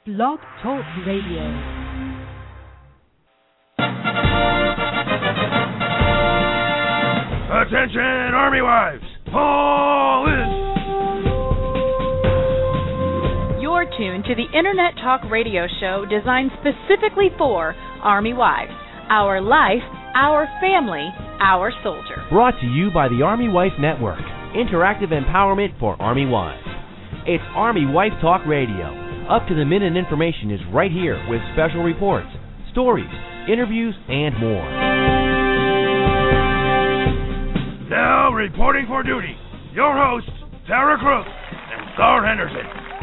Blog Talk Radio. Attention, Army wives! Fall in! You're tuned to the Internet Talk Radio show designed specifically for Army wives. Our life, our family, our soldier. Brought to you by the Army Wife Network. Interactive empowerment for Army wives. It's Army Wife Talk Radio. Up-to-the-minute information is right here with special reports, stories, interviews, and more. Now reporting for duty, your hosts, Tara Crooks and Star Henderson.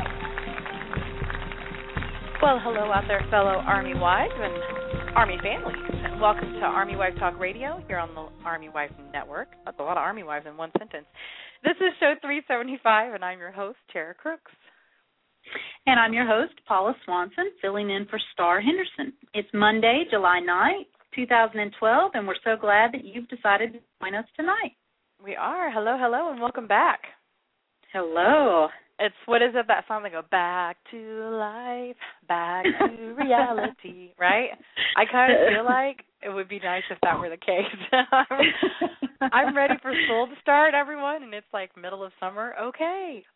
Well, hello out there, fellow Army wives and Army families. And welcome to Army Wife Talk Radio here on the Army Wife Network. That's a lot of Army wives in one sentence. This is show 375, and I'm your host, Tara Crooks. And I'm your host, Paula Swanson, filling in for Star Henderson. It's Monday, July 9th, 2012, and we're so glad that you've decided to join us tonight. We are. Hello, hello, and welcome back. Hello. It's, what is it, that song that goes, back to life, back to reality, right? I kind of feel like it would be nice if that were the case. I'm ready for school to start, everyone, and it's like middle of summer. Okay.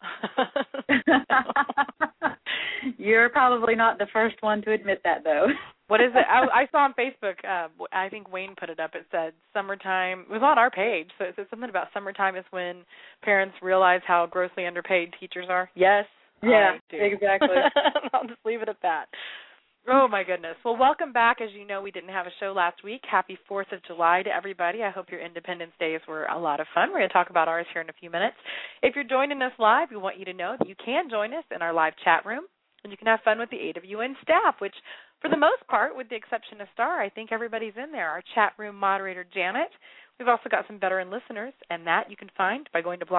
You're probably not the first one to admit that, though. What is it? I saw on Facebook, I think Wayne put it up. It said summertime. It was on our page, so it said something about summertime is when parents realize how grossly underpaid teachers are. Yes. Yeah, exactly. I'll just leave it at that. Oh, my goodness. Well, welcome back. As you know, we didn't have a show last week. Happy 4th of July to everybody. I hope your Independence Days were a lot of fun. We're going to talk about ours here in a few minutes. If you're joining us live, we want you to know that you can join us in our live chat room, and you can have fun with the AWN staff, which, for the most part, with the exception of Star, I think everybody's in there. Our chat room moderator, Janet. We've also got some veteran listeners, and that you can find by going to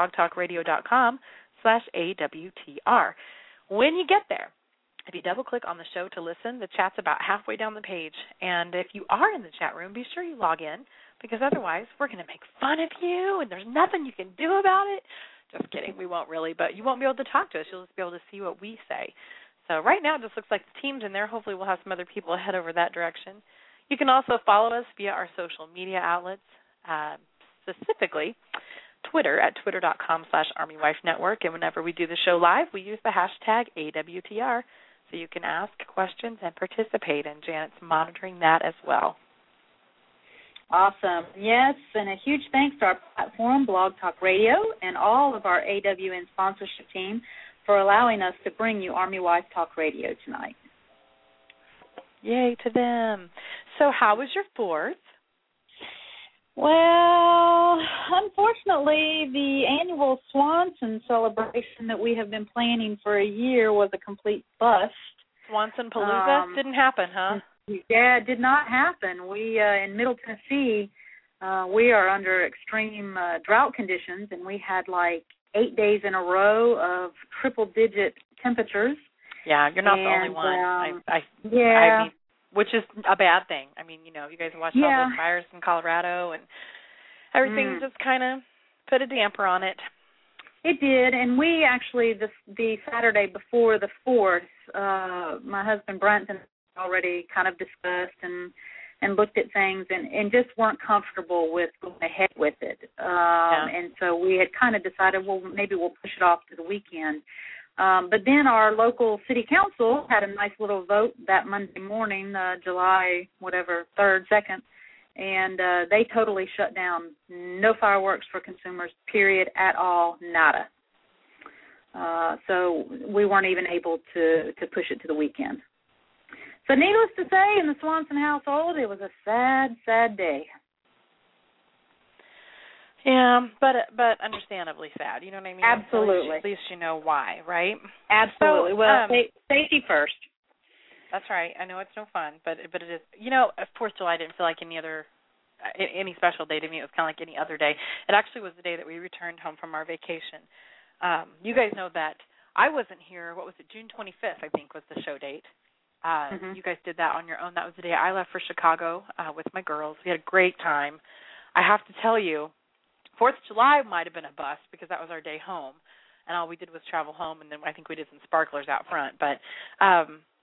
blogtalkradio.com/AWTR. When you get there, if you double-click on the show to listen, the chat's about halfway down the page. And if you are in the chat room, be sure you log in, because otherwise we're going to make fun of you, and there's nothing you can do about it. Just kidding, we won't really, but you won't be able to talk to us. You'll just be able to see what we say. So right now it just looks like the team's in there. Hopefully we'll have some other people head over that direction. You can also follow us via our social media outlets, specifically Twitter at twitter.com/ArmyWifeNetwork. And whenever we do the show live, we use the hashtag AWTR. So you can ask questions and participate, and Janet's monitoring that as well. Awesome. Yes, and a huge thanks to our platform, Blog Talk Radio, and all of our AWN sponsorship team for allowing us to bring you Army Wife Talk Radio tonight. Yay to them. So how was your 4th? Well, unfortunately, the annual Swanson celebration that we have been planning for a year was a complete bust. Swanson Palooza didn't happen, huh? Yeah, it did not happen. We, in Middle Tennessee, we are under extreme drought conditions, and we had like 8 days in a row of triple-digit temperatures. Yeah, you're not the only one. I mean, which is a bad thing. I mean, you know, you guys watched all those fires in Colorado, and everything just kind of put a damper on it. It did, and we actually, the Saturday before the 4th, my husband Brent and I already kind of discussed and looked at things and just weren't comfortable with going ahead with it. And so we had kind of decided, well, maybe we'll push it off to the weekend. But then our local city council had a nice little vote that Monday morning, July, 3rd, 2nd, and they totally shut down. No fireworks for consumers, period, at all, nada. So we weren't even able to push it to the weekend. So needless to say, in the Swanson household, it was a sad, sad day. Yeah, but understandably sad. You know what I mean? Absolutely. At least you know why, right? Absolutely. Well, safety first. That's right. I know it's no fun, but it is. You know, 4th of July didn't feel like any special day to me. It was kind of like any other day. It actually was the day that we returned home from our vacation. You guys know that I wasn't here. What was it? June 25th, I think, was the show date. You guys did that on your own. That was the day I left for Chicago with my girls. We had a great time. I have to tell you, 4th of July might have been a bust because that was our day home, and all we did was travel home, and then I think we did some sparklers out front. But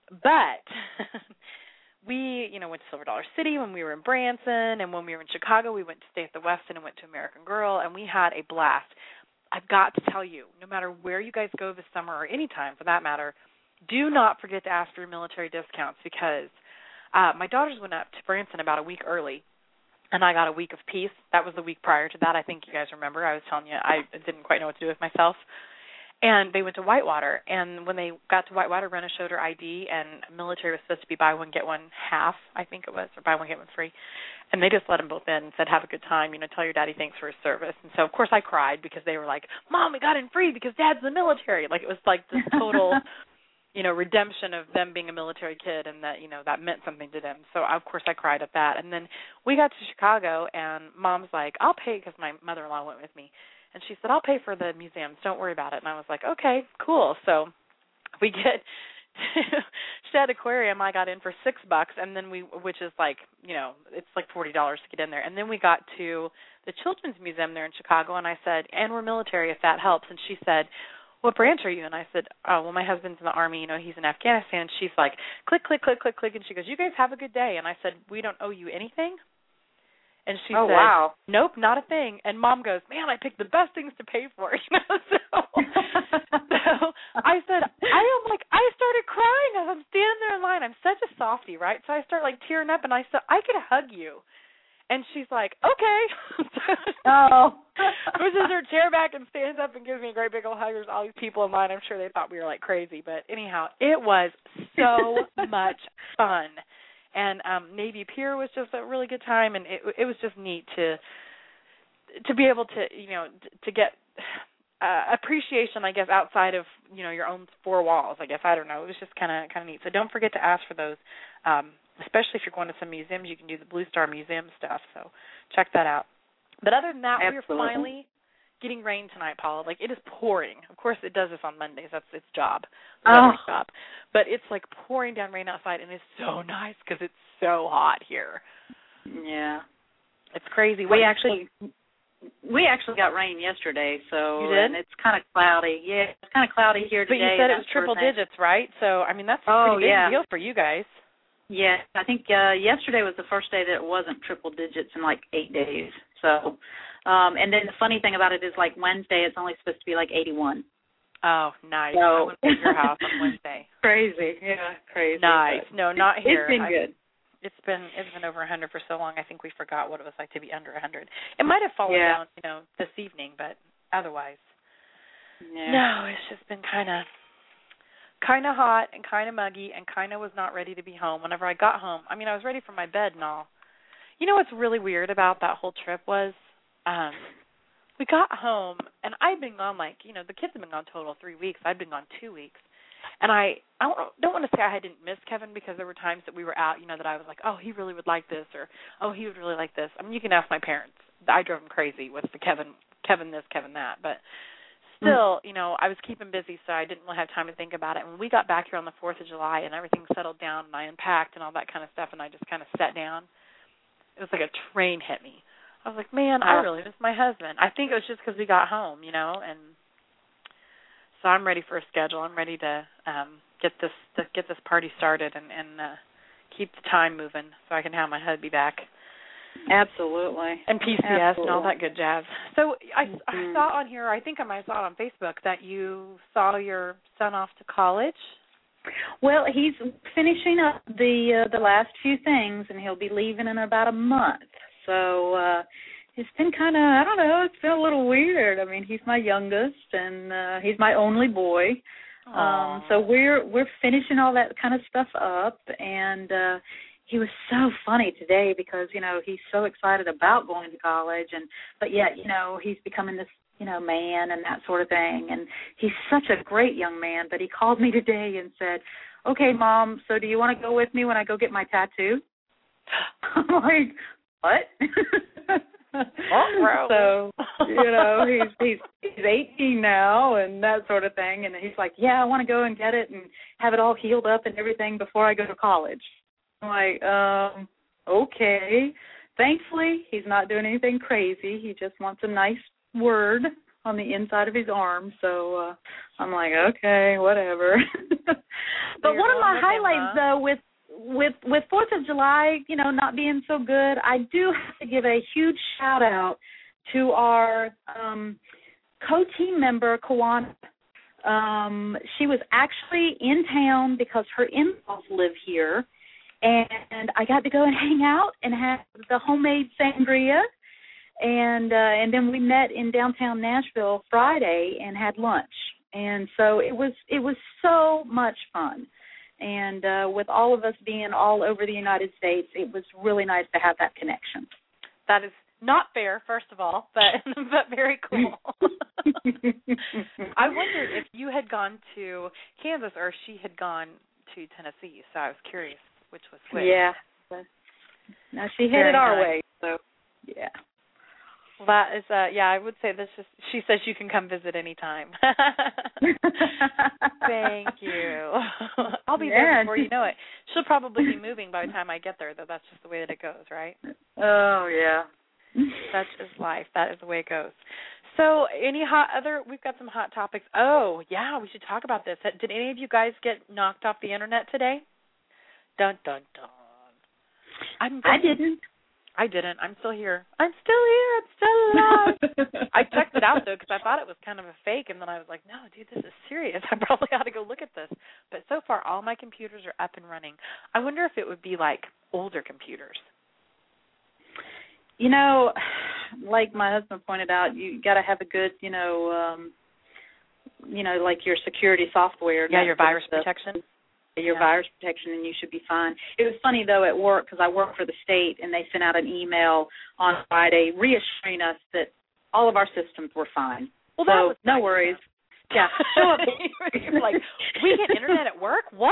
But we, went to Silver Dollar City when we were in Branson, and when we were in Chicago, we went to stay at the Westin and went to American Girl, and we had a blast. I've got to tell you, no matter where you guys go this summer or any time for that matter, do not forget to ask for your military discounts, because my daughters went up to Branson about a week early, and I got a week of peace. That was the week prior to that. I think you guys remember. I was telling you I didn't quite know what to do with myself. And they went to Whitewater, and when they got to Whitewater, Brenna showed her ID, and military was supposed to be buy one, get one half, I think it was, or buy one, get one free. And they just let them both in and said, have a good time, tell your daddy thanks for his service. And so, of course, I cried because they were like, Mom, we got in free because Dad's in the military. Like, it was like this total, redemption of them being a military kid, and that, that meant something to them. So, of course, I cried at that. And then we got to Chicago, and Mom's like, I'll pay, because my mother-in-law went with me. And she said, I'll pay for the museums. Don't worry about it. And I was like, okay, cool. So we get to Shedd Aquarium. I got in for $6, and then which is like, it's like $40 to get in there. And then we got to the Children's Museum there in Chicago, and I said, and we're military if that helps. And she said, what branch are you? And I said, oh, well, my husband's in the Army. He's in Afghanistan. And she's like, click, click, click, click, click. And she goes, you guys have a good day. And I said, we don't owe you anything. And she said, wow. Nope, not a thing. And Mom goes, man, I picked the best things to pay for. So I said, I started crying as I'm standing there in line. I'm such a softie, right? So I start tearing up, and I said, I could hug you. And she's like, okay. Oh. Pushes her chair back and stands up and gives me a great big old hug. There's all these people in line. I'm sure they thought we were crazy. But anyhow, it was so much fun. And Navy Pier was just a really good time, and it was just neat to be able to, to get appreciation, I guess, outside of, your own four walls, I guess. I don't know. It was just kind of neat. So don't forget to ask for those, especially if you're going to some museums. You can do the Blue Star Museum stuff, so check that out. But other than that, Absolutely. we're finally getting rain tonight, Paula. It is pouring. Of course, it does this on Mondays. That's its job. Job. But it's pouring down rain outside, and it's so nice because it's so hot here. Yeah. It's crazy. We actually got rain yesterday, so you did? And it's kind of cloudy. Yeah, it's kind of cloudy here today. But you said it was triple digits, right? So, that's a pretty big deal for you guys. Yeah, I think yesterday was the first day that it wasn't triple digits in 8 days. So, and then the funny thing about it is Wednesday it's only supposed to be 81. Oh, nice. So, I went to your house on Wednesday. Crazy, yeah, crazy. Nice. No, not here. It's been good. It's been over 100 for so long. I think we forgot what it was like to be under 100. It might have fallen down, this evening, but otherwise, no. It's just been kind of hot and kind of muggy, and kind of was not ready to be home. Whenever I got home, I was ready for my bed and all. What's really weird about that whole trip was, we got home, and I'd been gone the kids had been gone total 3 weeks. I'd been gone 2 weeks. And I don't want to say I didn't miss Kevin, because there were times that we were out, that I was like, oh, he really would like this, or, oh, he would really like this. You can ask my parents. I drove them crazy with the Kevin this, Kevin that. But still, I was keeping busy, so I didn't really have time to think about it. And when we got back here on the 4th of July and everything settled down and I unpacked and all that kind of stuff, and I just kind of sat down, it was like a train hit me. I was like, man, I really miss my husband. I think it was just because we got home, and so I'm ready for a schedule. I'm ready to get this party started and keep the time moving so I can have my hubby back. Absolutely. And PCS and all that good jazz. So I saw on here, I think I might have saw it on Facebook, that you saw your son off to college. Well, he's finishing up the last few things, and he'll be leaving in about a month. So it's been kind of, I don't know, it's been a little weird. He's my youngest, and he's my only boy. So we're finishing all that kind of stuff up, and he was so funny today because, he's so excited about going to college, but yet, he's becoming this, man and that sort of thing. And he's such a great young man, but he called me today and said, okay, Mom, so do you want to go with me when I go get my tattoo? I'm like, what? So, he's 18 now and that sort of thing. And he's like, yeah, I want to go and get it and have it all healed up and everything before I go to college. I'm like, okay. Thankfully, he's not doing anything crazy. He just wants a nice word on the inside of his arm. So I'm like, okay, whatever. But one of my highlights, though, with 4th of July, not being so good, I do have to give a huge shout out to our co-team member, Kawanda. She was actually in town because her in-laws live here, and I got to go and hang out and have the homemade sangria, and then we met in downtown Nashville Friday and had lunch, and so it was so much fun, and with all of us being all over the United States, it was really nice to have that connection. That is not fair, first of all, but very cool. I wondered if you had gone to Kansas or she had gone to Tennessee, so I was curious which was which. Yeah. No, she headed our way, so yeah. Well, that is, I would say this. She says you can come visit anytime. Thank you. I'll be there before you know it. She'll probably be moving by the time I get there, though. That's just the way that it goes, right? Oh, yeah. Such is life. That is the way it goes. So we've got some hot topics. Oh, yeah, we should talk about this. Did any of you guys get knocked off the internet today? Dun, dun, dun. I didn't. I didn't. I'm still here. I'm still alive. I checked it out, though, because I thought it was kind of a fake, and then I was like, no, dude, this is serious. I probably ought to go look at this. But so far, all my computers are up and running. I wonder if it would be like older computers. Like my husband pointed out, you got to have a good, like your security software. Yeah, your virus protection. Your virus protection, and you should be fine. It was funny, though, at work, because I work for the state, and they sent out an email on Friday reassuring us that all of our systems were fine. Well, so no worries. Yeah. Show up. You're like, we get internet at work? What?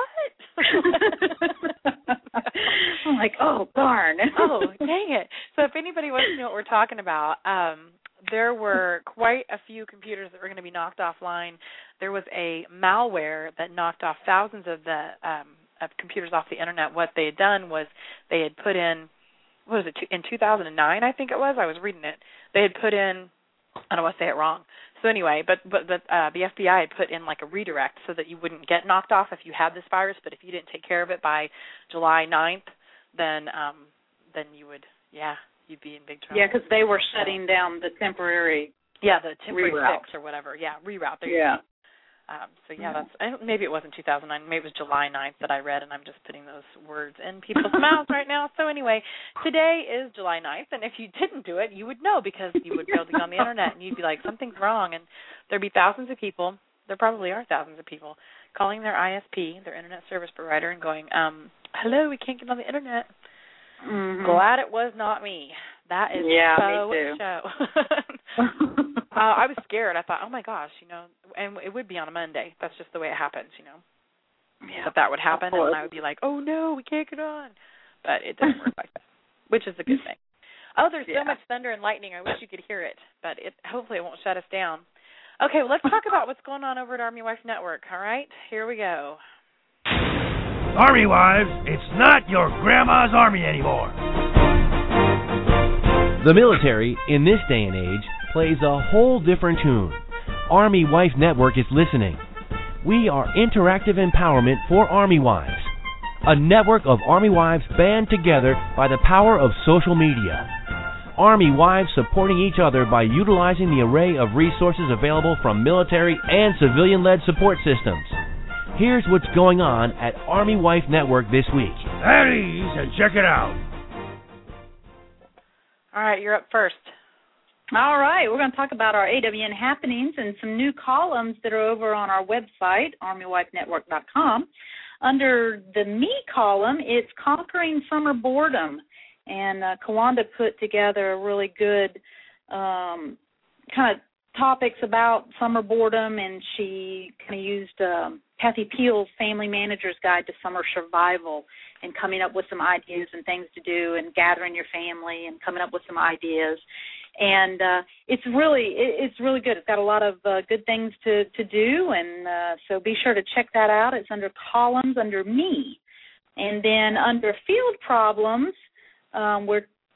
I'm like, oh, darn. Oh, dang it. So if anybody wants to know what we're talking about, there were quite a few computers that were going to be knocked offline. There was a malware that knocked off thousands of the of computers off the internet. What they had done was they had put in, in 2009, I think it was. I was reading it. They had put in, I don't want to say it wrong. So anyway, but the FBI had put in like a redirect so that you wouldn't get knocked off if you had this virus. But if you didn't take care of it by July 9th, then you would, you'd be in big trouble. Yeah, because they were shutting down the temporary. Yeah, the temporary reroute. fix or whatever. Yeah, reroute. Yeah. That's maybe it wasn't 2009. Maybe it was July 9th that I read, and I'm just putting those words in people's mouths right now. So anyway, today is July 9th, and if you didn't do it, you would know because you would be able to go on the internet, and you'd be like, something's wrong, and there'd be thousands of people, there probably are thousands of people, calling their ISP, their internet service provider, and going, hello, we can't get on the internet. Mm-hmm. Glad it was not me. That is me too. I was scared. I thought, oh my gosh, and it would be on a Monday. That's just the way it happens, Yeah. That would happen, and I would be like, oh no, we can't get on. But it doesn't work like that, which is a good thing. Oh, there's so much thunder and lightning. I wish you could hear it, but hopefully it won't shut us down. Okay, well, let's talk about what's going on over at Army Wife Network. All right, here we go. Army Wives, it's not your grandma's army anymore. The military, in this day and age, plays a whole different tune. Army Wife Network is listening. We are interactive empowerment for Army Wives, a network of Army Wives band together by the power of social media. Army Wives supporting each other by utilizing the array of resources available from military and civilian-led support systems. Here's what's going on at Army Wife Network this week. At ease and check it out. All right, you're up first. All right, we're going to talk about our AWN happenings and some new columns that are over on our website, ArmyWifeNetwork.com. Under the Me column, it's Conquering Summer Boredom, and Kawanda put together a really good kind of topics about summer boredom, and she kind of used Kathy Peel's Family Manager's Guide to Summer Survival and coming up with some ideas and things to do and gathering your family and coming up with some ideas. And it's really good. It's got a lot of good things to do, and so be sure to check that out. It's under columns under Me. And then under Field Problems, we're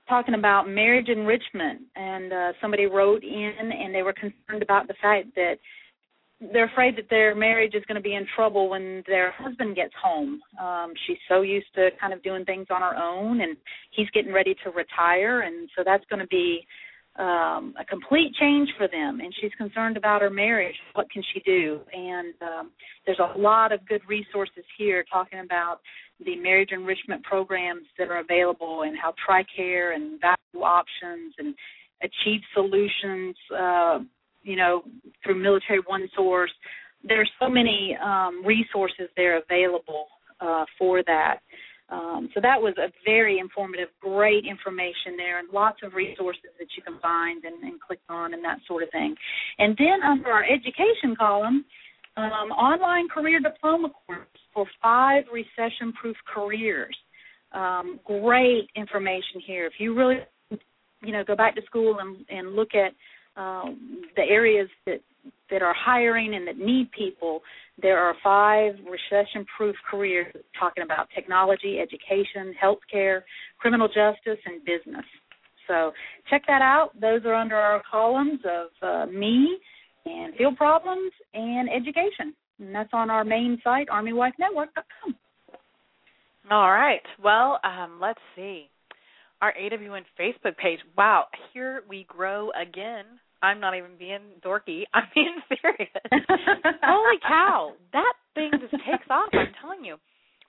talking about marriage enrichment, and somebody wrote in and they were concerned about the fact that they're afraid that their marriage is going to be in trouble when their husband gets home. She's so used to kind of doing things on her own, and he's getting ready to retire, and so that's going to be a complete change for them, and she's concerned about her marriage. What can she do? And there's a lot of good resources here talking about the marriage enrichment programs that are available and how TRICARE and value options and Achieve Solutions, through Military One Source. There are so many resources there available for that. So that was a very informative, great information there, and lots of resources that you can find and click on and that sort of thing. And then under our education column, online career diploma course for 5 recession-proof careers. Great information here. If you really, go back to school and look at the areas that are hiring and that need people, there are 5 recession-proof careers talking about technology, education, healthcare, criminal justice, and business. So check that out. Those are under our columns of me and field problems and education. And that's on our main site, ArmyWifeNetwork.com. All right. Well, let's see. Our AWN Facebook page. Wow, here we grow again. I'm not even being dorky. I'm being serious. Holy cow. That thing just takes off, I'm telling you.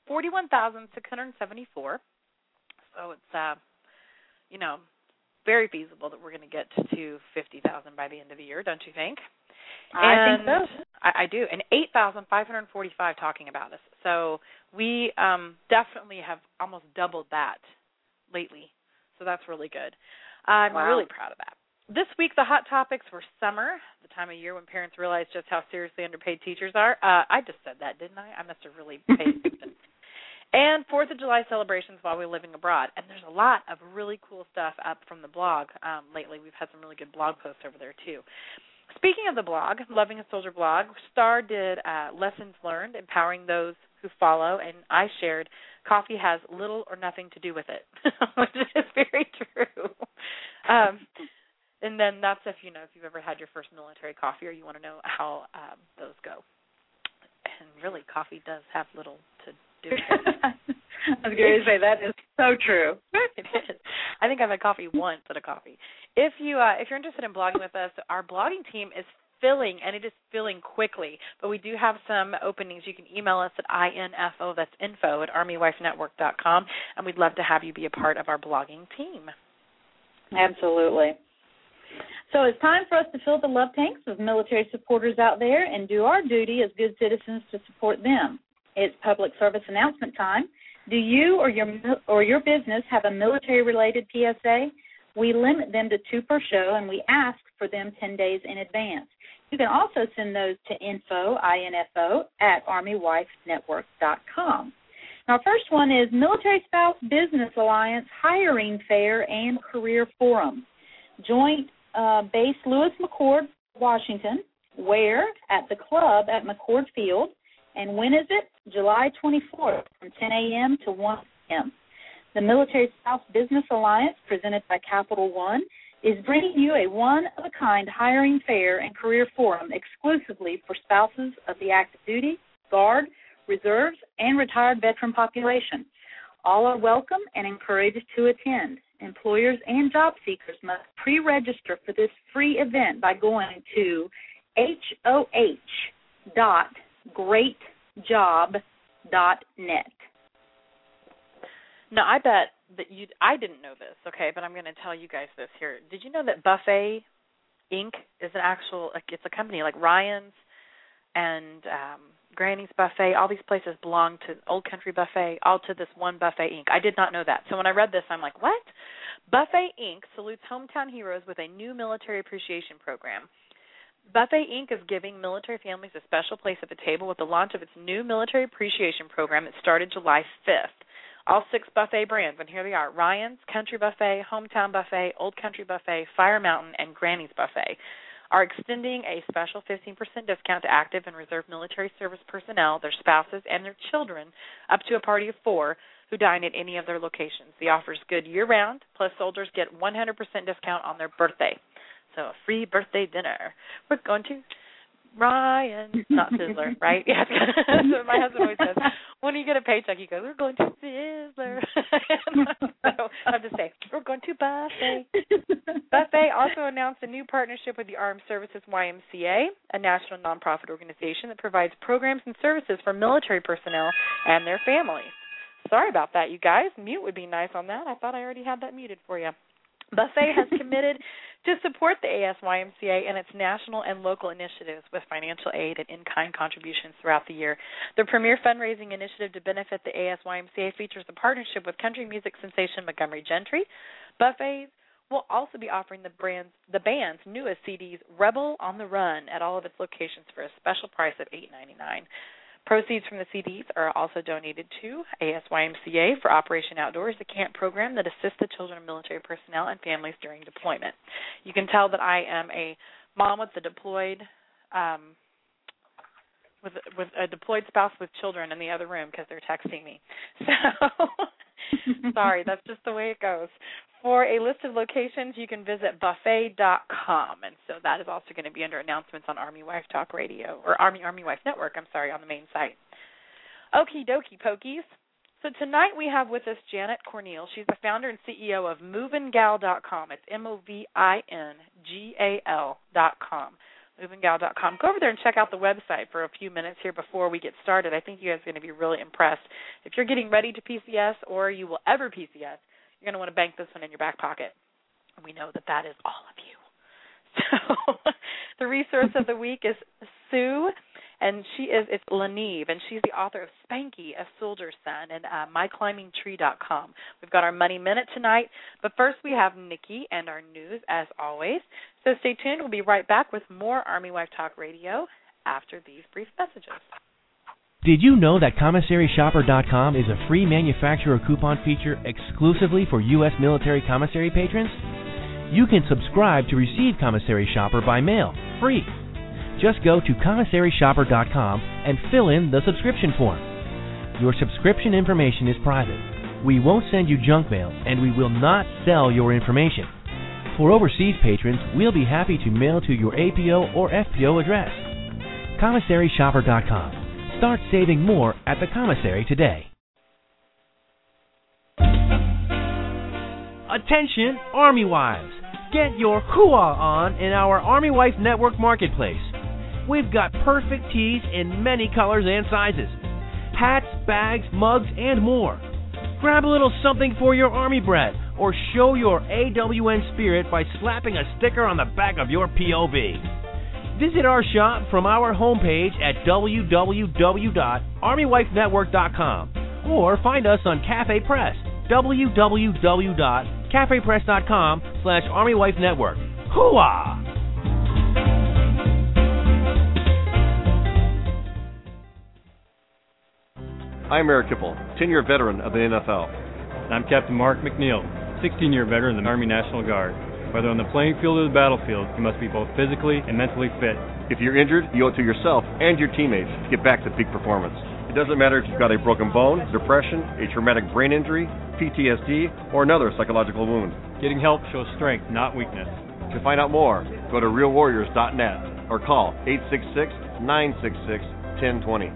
41,674. So it's, very feasible that we're going to get to 50,000 by the end of the year, don't you think? I think so. I do. And 8,545 talking about us. So we definitely have almost doubled that lately. So that's really good. I'm really proud of that. This week, the hot topics were summer, the time of year when parents realize just how seriously underpaid teachers are. I just said that, didn't I? I must have really paid attention. And 4th of July celebrations while we're living abroad. And there's a lot of really cool stuff up from the blog lately. We've had some really good blog posts over there, too. Speaking of the blog, Loving a Soldier blog, Star did lessons learned, empowering those who follow, and I shared coffee has little or nothing to do with it, which is very true. And then that's if you've ever had your first military coffee or you want to know how those go. And really, coffee does have little to do with it. I was going to say, that is so true. It is. I think I've had coffee once at a coffee. If you're interested in blogging with us, our blogging team is filling, and it is filling quickly. But we do have some openings. You can email us at info, that's info, at armywifenetwork.com, and we'd love to have you be a part of our blogging team. Absolutely. So it's time for us to fill the love tanks of military supporters out there and do our duty as good citizens to support them. It's public service announcement time. Do you or your business have a military-related PSA? We limit them to 2 per show, and we ask for them 10 days in advance. You can also send those to info, at armywifenetwork.com. Now, our first one is Military Spouse Business Alliance Hiring Fair and Career Forum. Joint base Lewis McChord, Washington, where? At the club at McChord Field. And when is it? July 24th from 10 a.m. to 1 p.m. The Military Spouse Business Alliance, presented by Capital One, is bringing you a one-of-a-kind hiring fair and career forum exclusively for spouses of the active duty, Guard, Reserves, and retired veteran population. All are welcome and encouraged to attend. Employers and job seekers must pre-register for this free event by going to hoh.greatjob.net. Now, I bet that I didn't know this, okay, but I'm going to tell you guys this here. Did you know that Buffet Inc. is it's a company like Ryan's and Granny's Buffet, all these places belong to Old Country Buffet, all to this one Buffet Inc. I did not know that. So when I read this, I'm like, what? Buffet Inc. salutes hometown heroes with a new military appreciation program. Buffet Inc. is giving military families a special place at the table with the launch of its new military appreciation program that started July 5th. All 6 Buffet brands, and here they are: Ryan's, Country Buffet, Hometown Buffet, Old Country Buffet, Fire Mountain, and Granny's Buffet. are extending a special 15% discount to active and reserve military service personnel, their spouses, and their children up to a party of 4 who dine at any of their locations. The offer is good year-round, plus soldiers get 100% discount on their birthday. So a free birthday dinner. We're going to Ryan, not Sizzler, right? Yeah, that's what my husband always says. When you get a paycheck, he goes, we're going to Sizzler. So I have to say, we're going to Buffet. Buffet also announced a new partnership with the Armed Services YMCA, a national nonprofit organization that provides programs and services for military personnel and their families. Sorry about that, you guys. Mute would be nice on that. I thought I already had that muted for you. Buffet has committed to support the ASYMCA and its national and local initiatives with financial aid and in-kind contributions throughout the year. The premier fundraising initiative to benefit the ASYMCA features a partnership with country music sensation Montgomery Gentry. Buffet will also be offering the band's newest CDs, Rebel on the Run, at all of its locations for a special price of $8.99. Proceeds from the CDs are also donated to ASYMCA for Operation Outdoors, a camp program that assists the children of military personnel and families during deployment. You can tell that I am a mom with a deployed with a deployed spouse with children in the other room because they're texting me. So, sorry, that's just the way it goes. For a list of locations, you can visit buffet.com, and so that is also going to be under announcements on Army Wife Talk Radio, or Army Wife Network, on the main site. Okie dokie pokies. So tonight we have with us Janet Corneal. She's the founder and CEO of movingal.com. It's movingal.com. movingal.com. Go over there and check out the website for a few minutes here before we get started. I think you guys are going to be really impressed. If you're getting ready to PCS or you will ever PCS, you're going to want to bank this one in your back pocket. And we know that that is all of you. So the resource of the week is Sue, and it's Lanive, and she's the author of Spanky, A Soldier's Son, and myclimbingtree.com. We've got our Money Minute tonight, but first we have Nikki and our news, as always. So stay tuned. We'll be right back with more Army Wife Talk Radio after these brief messages. Did you know that CommissaryShopper.com is a free manufacturer coupon feature exclusively for U.S. military commissary patrons? You can subscribe to receive Commissary Shopper by mail, free. Just go to CommissaryShopper.com and fill in the subscription form. Your subscription information is private. We won't send you junk mail, and we will not sell your information. For overseas patrons, we'll be happy to mail to your APO or FPO address. CommissaryShopper.com. Start saving more at the commissary today. Attention, Army Wives! Get your hoo-ah on in our Army Wife Network marketplace. We've got perfect tees in many colors and sizes. Hats, bags, mugs, and more. Grab a little something for your Army bread or show your AWN spirit by slapping a sticker on the back of your POV. Visit our shop from our homepage at www.armywifenetwork.com or find us on Cafe Press, www.cafepress.com/armywifenetwork. Hoo-ah! I'm Eric Kipple, 10-year veteran of the NFL. And I'm Captain Mark McNeil, 16-year veteran of the Army National Guard. Whether on the playing field or the battlefield, you must be both physically and mentally fit. If you're injured, you owe it to yourself and your teammates to get back to peak performance. It doesn't matter if you've got a broken bone, depression, a traumatic brain injury, PTSD, or another psychological wound. Getting help shows strength, not weakness. To find out more, go to realwarriors.net or call 866-966-1020.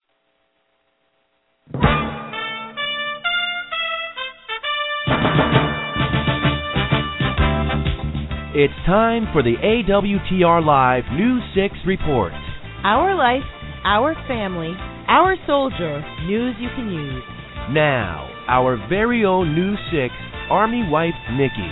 It's time for the AWTR Live News 6 report. Our life, our family, our soldier, news you can use. Now, our very own News 6 Army wife, Nikki.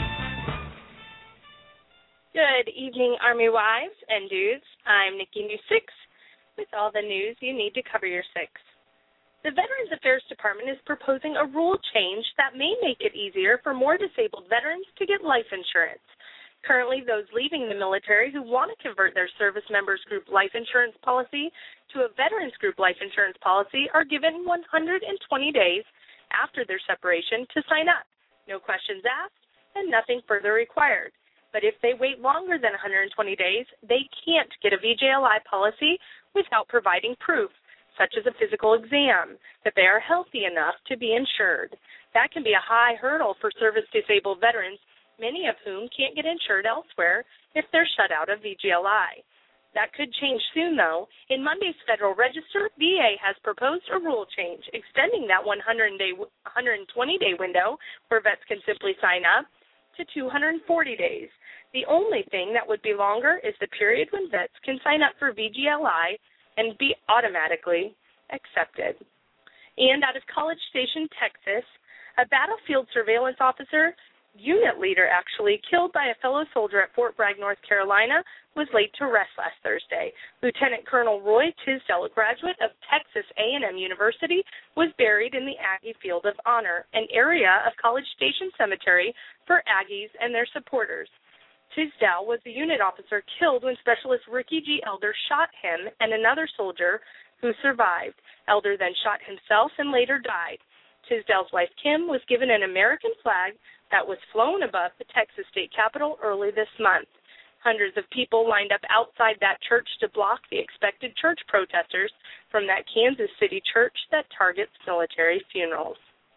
Good evening, Army wives and dudes. I'm Nikki News 6 with all the news you need to cover your 6. The Veterans Affairs Department is proposing a rule change that may make it easier for more disabled veterans to get life insurance. Currently, those leaving the military who want to convert their service members group life insurance policy to a veterans group life insurance policy are given 120 days after their separation to sign up. No questions asked and nothing further required. But if they wait longer than 120 days, they can't get a VJLI policy without providing proof, such as a physical exam, that they are healthy enough to be insured. That can be a high hurdle for service-disabled veterans, many of whom can't get insured elsewhere if they're shut out of VJLI. That could change soon, though. In Monday's Federal Register, VA has proposed a rule change extending that 120-day window where vets can simply sign up to 240 days. The only thing that would be longer is the period when vets can sign up for VGLI and be automatically accepted. And out of College Station, Texas, a battlefield surveillance officer, unit leader actually, killed by a fellow soldier at Fort Bragg, North Carolina, was laid to rest last Thursday. Lieutenant Colonel Roy Tisdale, a graduate of Texas A&M University, was buried in the Aggie Field of Honor, an area of College Station Cemetery for Aggies and their supporters. Tisdale was the unit officer killed when Specialist Ricky G. Elder shot him and another soldier who survived. Elder then shot himself and later died. Tisdale's wife, Kim, was given an American flag that was flown above the Texas State Capitol early this month. Hundreds of people lined up outside that church to block the expected church protesters from that Kansas City church that targets military funerals.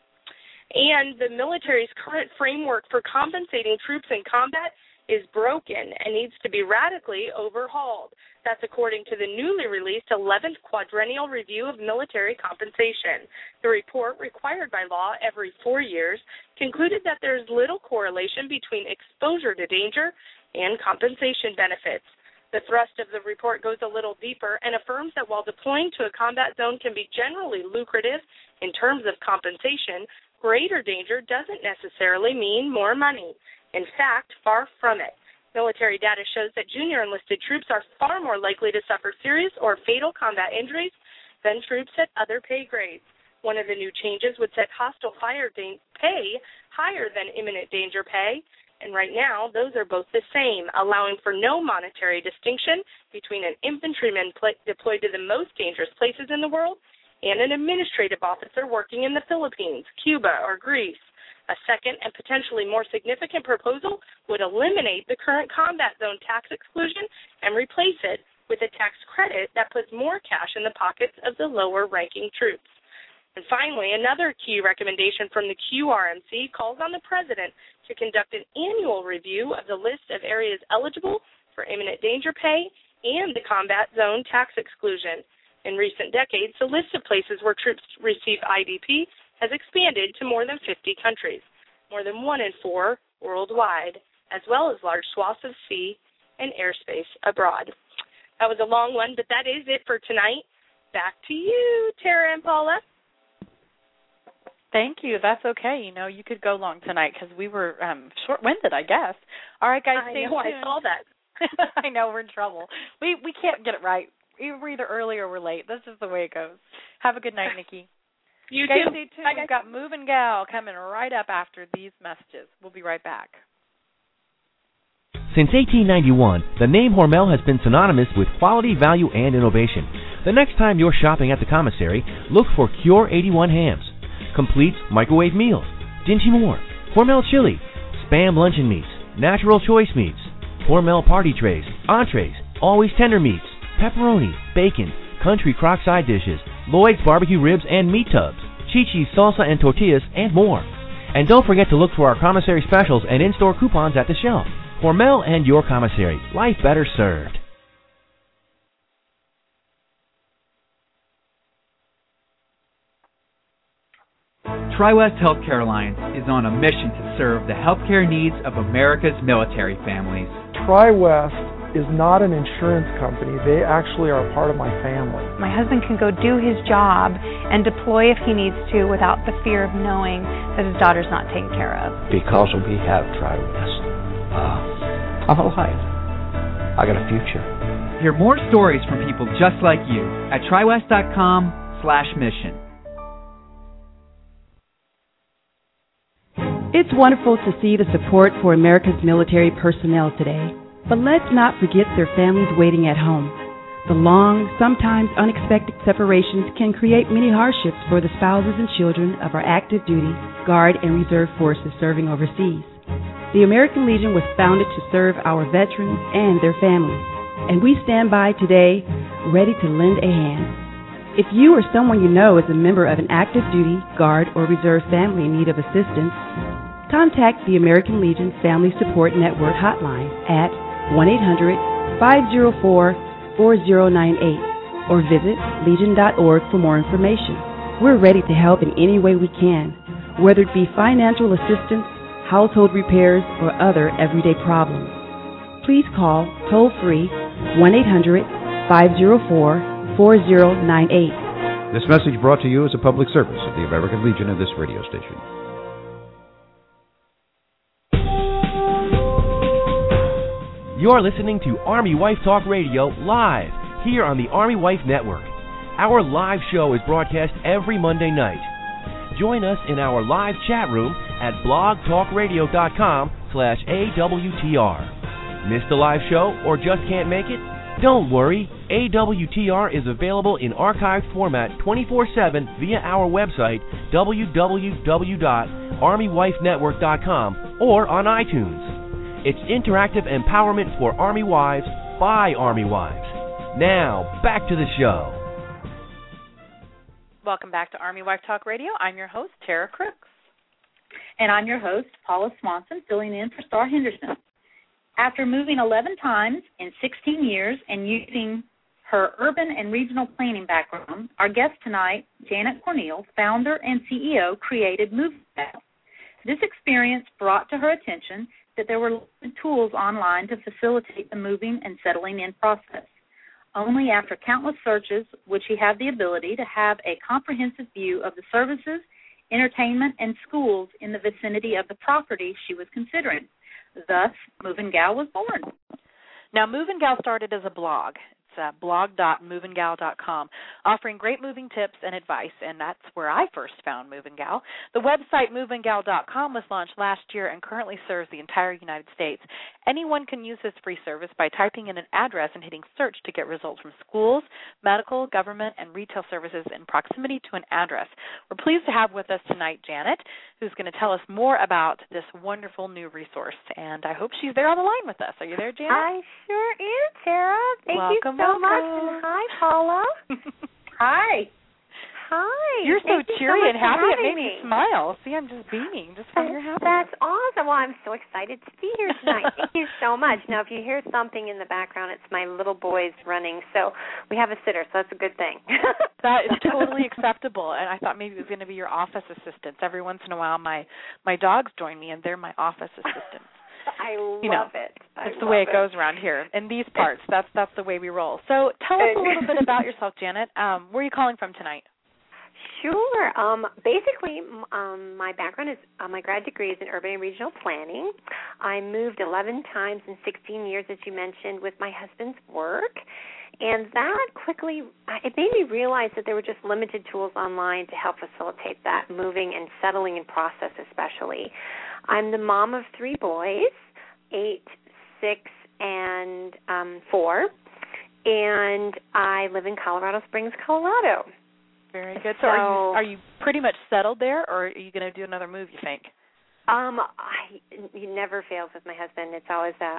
And the military's current framework for compensating troops in combat is broken and needs to be radically overhauled. That's according to the newly released 11th Quadrennial Review of Military Compensation. The report, required by law every 4 years, concluded that there is little correlation between exposure to danger and compensation benefits. The thrust of the report goes a little deeper and affirms that while deploying to a combat zone can be generally lucrative in terms of compensation, greater danger doesn't necessarily mean more money. In fact, far from it. Military data shows that junior enlisted troops are far more likely to suffer serious or fatal combat injuries than troops at other pay grades. One of the new changes would set hostile fire pay higher than imminent danger pay, and right now those are both the same, allowing for no monetary distinction between an infantryman deployed to the most dangerous places in the world and an administrative officer working in the Philippines, Cuba, or Greece. A second and potentially more significant proposal would eliminate the current combat zone tax exclusion and replace it with a tax credit that puts more cash in the pockets of the lower-ranking troops. And finally, another key recommendation from the QRMC calls on the President to conduct an annual review of the list of areas eligible for imminent danger pay and the combat zone tax exclusion. In recent decades, the list of places where troops receive IDP has expanded to more than 50 countries, more than 1 in 4 worldwide, as well as large swaths of sea and airspace abroad. That was a long one, but that is it for tonight. Back to you, Tara and Paula. Thank you. That's okay. You know, you could go long tonight because we were short-winded, I guess. All right, guys, stay tuned. I saw that. I know, we're in trouble. We can't get it right. We're either early or we're late. That's just the way it goes. Have a good night, Nikki. You guys, too. stay tuned. We've got Moving Gal coming right up after these messages. We'll be right back. Since 1891, the name Hormel has been synonymous with quality, value, and innovation. The next time you're shopping at the commissary, look for Cure 81 hams, complete microwave meals, Dinty Moore, Hormel chili, Spam luncheon meats, natural choice meats, Hormel party trays, entrees, always tender meats, pepperoni, bacon, country crock side dishes, Lloyd's barbecue ribs and meat tubs, Chi-Chi's salsa and tortillas, and more. And don't forget to look for our commissary specials and in-store coupons at the shelf. Hormel and your commissary. Life better served. TriWest Healthcare Alliance is on a mission to serve the healthcare needs of America's military families. TriWest is not an insurance company. They actually are a part of my family. My husband can go do his job and deploy if he needs to without the fear of knowing that his daughter's not taken care of. Because we have TriWest, I'm alive. I got a future. Hear more stories from people just like you at TriWest.com/mission. It's wonderful to see the support for America's military personnel today. But let's not forget their families waiting at home. The long, sometimes unexpected separations can create many hardships for the spouses and children of our active duty, Guard, and Reserve forces serving overseas. The American Legion was founded to serve our veterans and their families, and we stand by today ready to lend a hand. If you or someone you know is a member of an active duty, Guard, or Reserve family in need of assistance, contact the American Legion Family Support Network hotline at 1-800-504-4098 or visit legion.org for more information. We're ready to help in any way we can, whether it be financial assistance, household repairs, or other everyday problems. Please call toll-free 1-800-504-4098. This message brought to you as a public service of the American Legion of this radio station. You're listening to Army Wife Talk Radio live here on the Army Wife Network. Our live show is broadcast every Monday night. Join us in our live chat room at blogtalkradio.com/AWTR. Missed the live show or just can't make it? Don't worry. AWTR is available in archived format 24/7 via our website, www.armywifenetwork.com, or on iTunes. It's interactive empowerment for Army wives by Army wives. Now, back to the show. Welcome back to Army Wife Talk Radio. I'm your host, Tara Crooks. And I'm your host, Paula Swanson, filling in for Star Henderson. After moving 11 times in 16 years and using her urban and regional planning background, our guest tonight, Janet Corneal, founder and CEO, created MovingGal. This experience brought to her attention that there were tools online to facilitate the moving and settling in process. Only after countless searches would she have the ability to have a comprehensive view of the services, entertainment, and schools in the vicinity of the property she was considering. Thus, MovingGal was born. Now, MovingGal started as a blog. It's blog.movinggal.com, offering great moving tips and advice, and that's where I first found MovingGal. The website movinggal.com was launched last year and currently serves the entire United States. Anyone can use this free service by typing in an address and hitting search to get results from schools, medical, government, and retail services in proximity to an address. We're pleased to have with us tonight Janet, who's going to tell us more about this wonderful new resource, and I hope she's there on the line with us. Are you there, Janet? I sure am, Tara. Thank you so much. And hi, Paula. Hi. Hi. You're so cheery and happy. It made me smile. See, I'm just beaming just when you're happy. That's awesome. Well, I'm so excited to be here tonight. Thank you so much. Now, if you hear something in the background, it's my little boys running. So we have a sitter, so that's a good thing. That is totally acceptable. And I thought maybe it was going to be your office assistants. Every once in a while, my dogs join me, and they're my office assistants. I love it. It's the way it goes around here. In these parts, that's the way we roll. So tell us a little bit about yourself, Janet. Where are you calling from tonight? Sure. Basically, my background is my grad degree is in urban and regional planning. I moved 11 times in 16 years, as you mentioned, with my husband's work. And that quickly, it made me realize that there were just limited tools online to help facilitate that moving and settling in process especially. I'm the mom of 3 boys, 8, 6, and 4, and I live in Colorado Springs, Colorado. Very good. So are you pretty much settled there, or are you going to do another move, you think? He never fails with my husband. It's always that.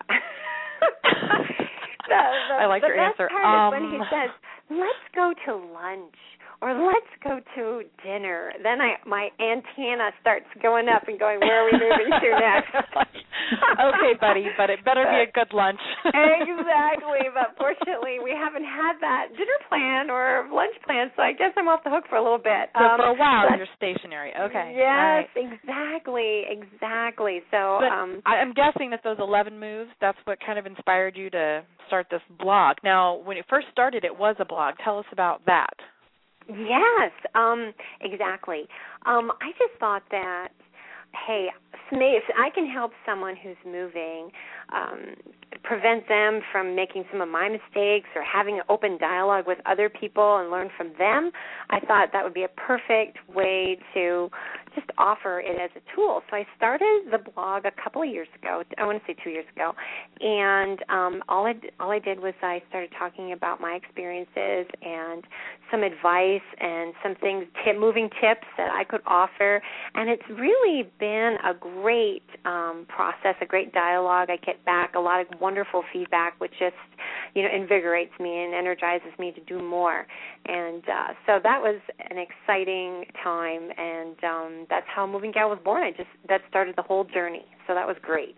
I like your answer. The best part is when he says, let's go to lunch or let's go to dinner. Then my antenna starts going up and going, where are we moving to next? Okay, buddy, but it better be a good lunch. Exactly, but fortunately we haven't had that dinner plan or lunch plan, so I guess I'm off the hook for a little bit. So for a while you're stationary. Okay. Yes, right. exactly. So I'm guessing that those 11 moves, that's what kind of inspired you to start this blog. Now, when it first started, it was a blog. Tell us about that. Yes, exactly. I just thought that, hey, if I can help someone who's moving, prevent them from making some of my mistakes or having an open dialogue with other people and learn from them, I thought that would be a perfect way to just offer it as a tool. So I started the blog a couple of years ago. I want to say 2 years ago, and all I did was I started talking about my experiences and some advice and some things, moving tips that I could offer. And it's really been a great process, a great dialogue. I get back a lot of wonderful feedback, which just invigorates me and energizes me to do more. And so that was an exciting time, and that's how Moving Gal was born. That started the whole journey. So that was great.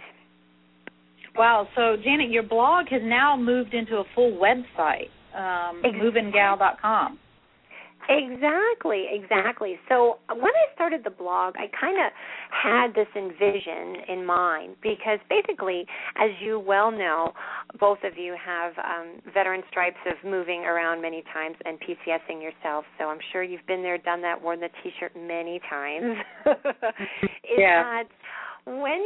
Wow. So, Janet, your blog has now moved into a full website, movinggal.com. Exactly. So when I started the blog, I kind of had this envision in mind because basically, as you well know, both of you have veteran stripes of moving around many times and PCSing yourself. So I'm sure you've been there, done that, worn the T-shirt many times. Yeah. When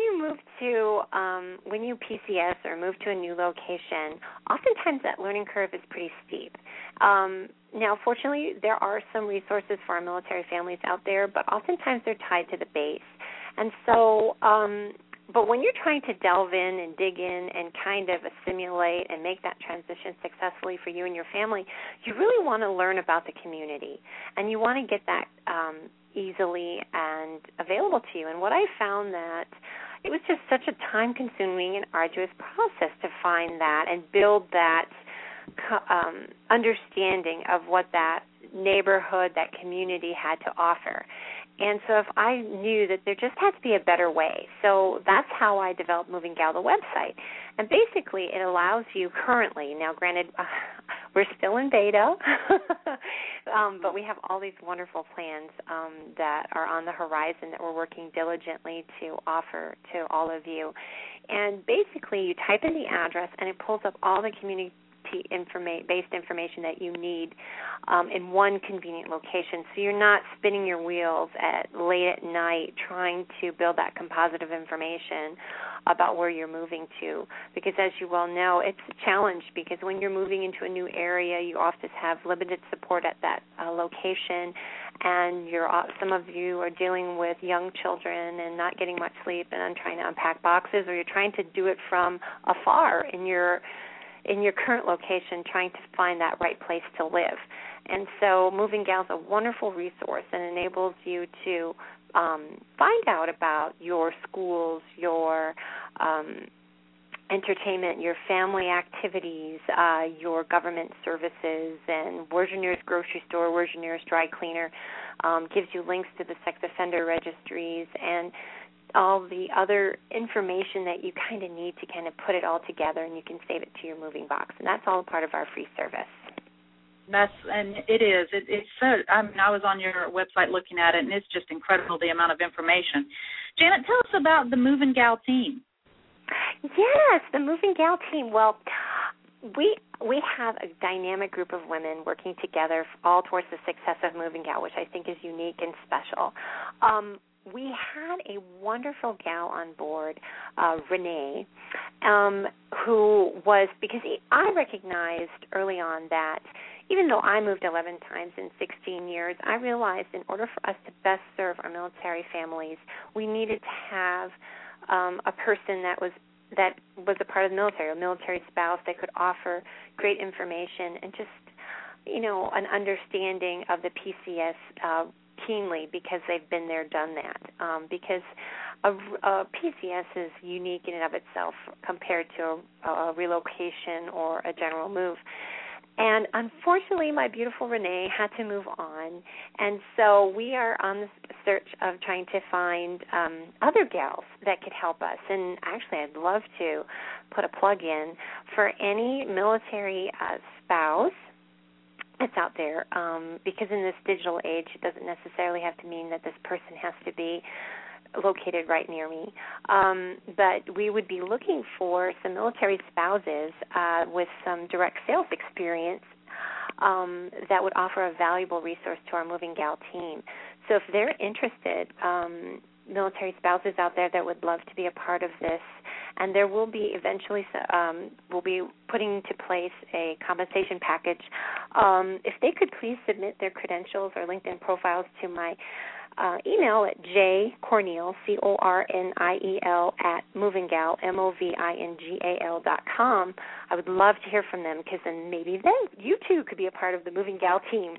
you PCS or move to a new location, oftentimes that learning curve is pretty steep. Now, fortunately, there are some resources for our military families out there, but oftentimes they're tied to the base. And so, but when you're trying to delve in and dig in and kind of assimilate and make that transition successfully for you and your family, you really want to learn about the community, and you want to get that easily and available to you. And what I found that it was just such a time-consuming and arduous process to find that and build that understanding of what that neighborhood, that community had to offer. And so if I knew that there just had to be a better way. So that's how I developed Moving Gal, the website. And basically it allows you currently, now granted, we're still in beta, but we have all these wonderful plans that are on the horizon that we're working diligently to offer to all of you. And basically you type in the address and it pulls up all the community-based information that you need in one convenient location. So you're not spinning your wheels late at night trying to build that composite of information about where you're moving to. Because as you well know, it's a challenge because when you're moving into a new area, you often have limited support at that location, and some of you are dealing with young children and not getting much sleep and trying to unpack boxes, or you're trying to do it from afar in your current location, trying to find that right place to live. And so Moving Gal is a wonderful resource and enables you to find out about your schools, your entertainment, your family activities, your government services, and where's your nearest grocery store, where's your nearest dry cleaner, gives you links to the sex offender registries, and all the other information that you kind of need to kind of put it all together, and you can save it to your moving box. And that's all a part of our free service. And it is. It's so. I mean, I was on your website looking at it, and it's just incredible the amount of information. Janet, tell us about the Moving Gal team. Yes, the Moving Gal team. Well, we have a dynamic group of women working together all towards the success of Moving Gal, which I think is unique and special. We had a wonderful gal on board, Renee, who was, because I recognized early on that even though I moved 11 times in 16 years, I realized in order for us to best serve our military families, we needed to have a person that was a part of the military, a military spouse that could offer great information and just, an understanding of the PCS keenly, because they've been there, done that. Because a PCS is unique in and of itself compared to a relocation or a general move. And unfortunately, my beautiful Renee had to move on, and so we are on the search of trying to find other gals that could help us. And actually, I'd love to put a plug in for any military spouse that's out there, because in this digital age, it doesn't necessarily have to mean that this person has to be located right near me. But we would be looking for some military spouses with some direct sales experience that would offer a valuable resource to our Moving Gal team. So if they're interested, military spouses out there that would love to be a part of this, and there will be eventually, we'll be putting into place a compensation package. If they could please submit their credentials or LinkedIn profiles to my email at jcorniel, CORNIEL, at movinggal, MOVINGAL.com. I would love to hear from them, because then maybe then you too could be a part of the Moving Gal team.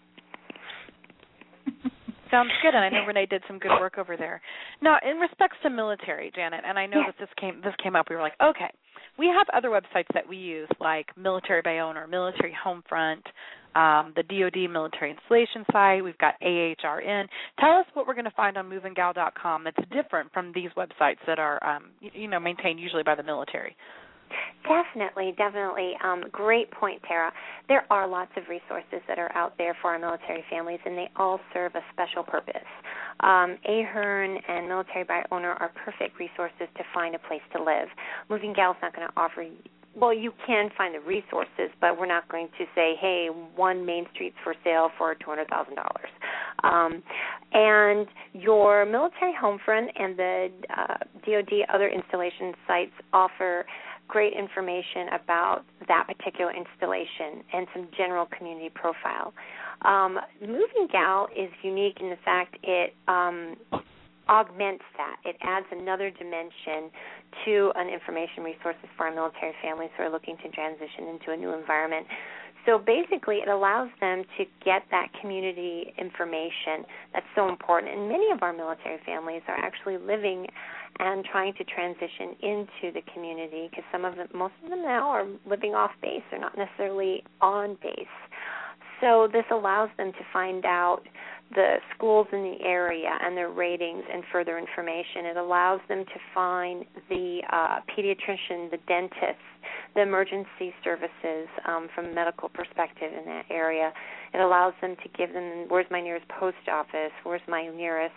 Sounds good, and I know Renee did some good work over there. Now, in respects to military, Janet, and I know that this came up, we were like, okay, we have other websites that we use, like Military by Owner, Military Homefront, the DoD Military Installation site. We've got AHRN. Tell us what we're going to find on movinggal.com that's different from these websites that are, maintained usually by the military. Definitely. Great point, Tara. There are lots of resources that are out there for our military families, and they all serve a special purpose. Ahern and Military by Owner are perfect resources to find a place to live. Moving Gal's not going to offer you can find the resources, but we're not going to say, hey, one Main Street's for sale for $200,000. And your Military Homefront and the DoD other installation sites offer great information about that particular installation and some general community profile. Moving Gal is unique in the fact it augments that. It adds another dimension to an information resources for our military families who are looking to transition into a new environment. So basically it allows them to get that community information that's so important. And many of our military families are actually living and trying to transition into the community, because most of them now are living off base. They're not necessarily on base. So this allows them to find out the schools in the area and their ratings and further information. It allows them to find the pediatrician, the dentist, the emergency services from a medical perspective in that area. It allows them to give them, where's my nearest post office, where's my nearest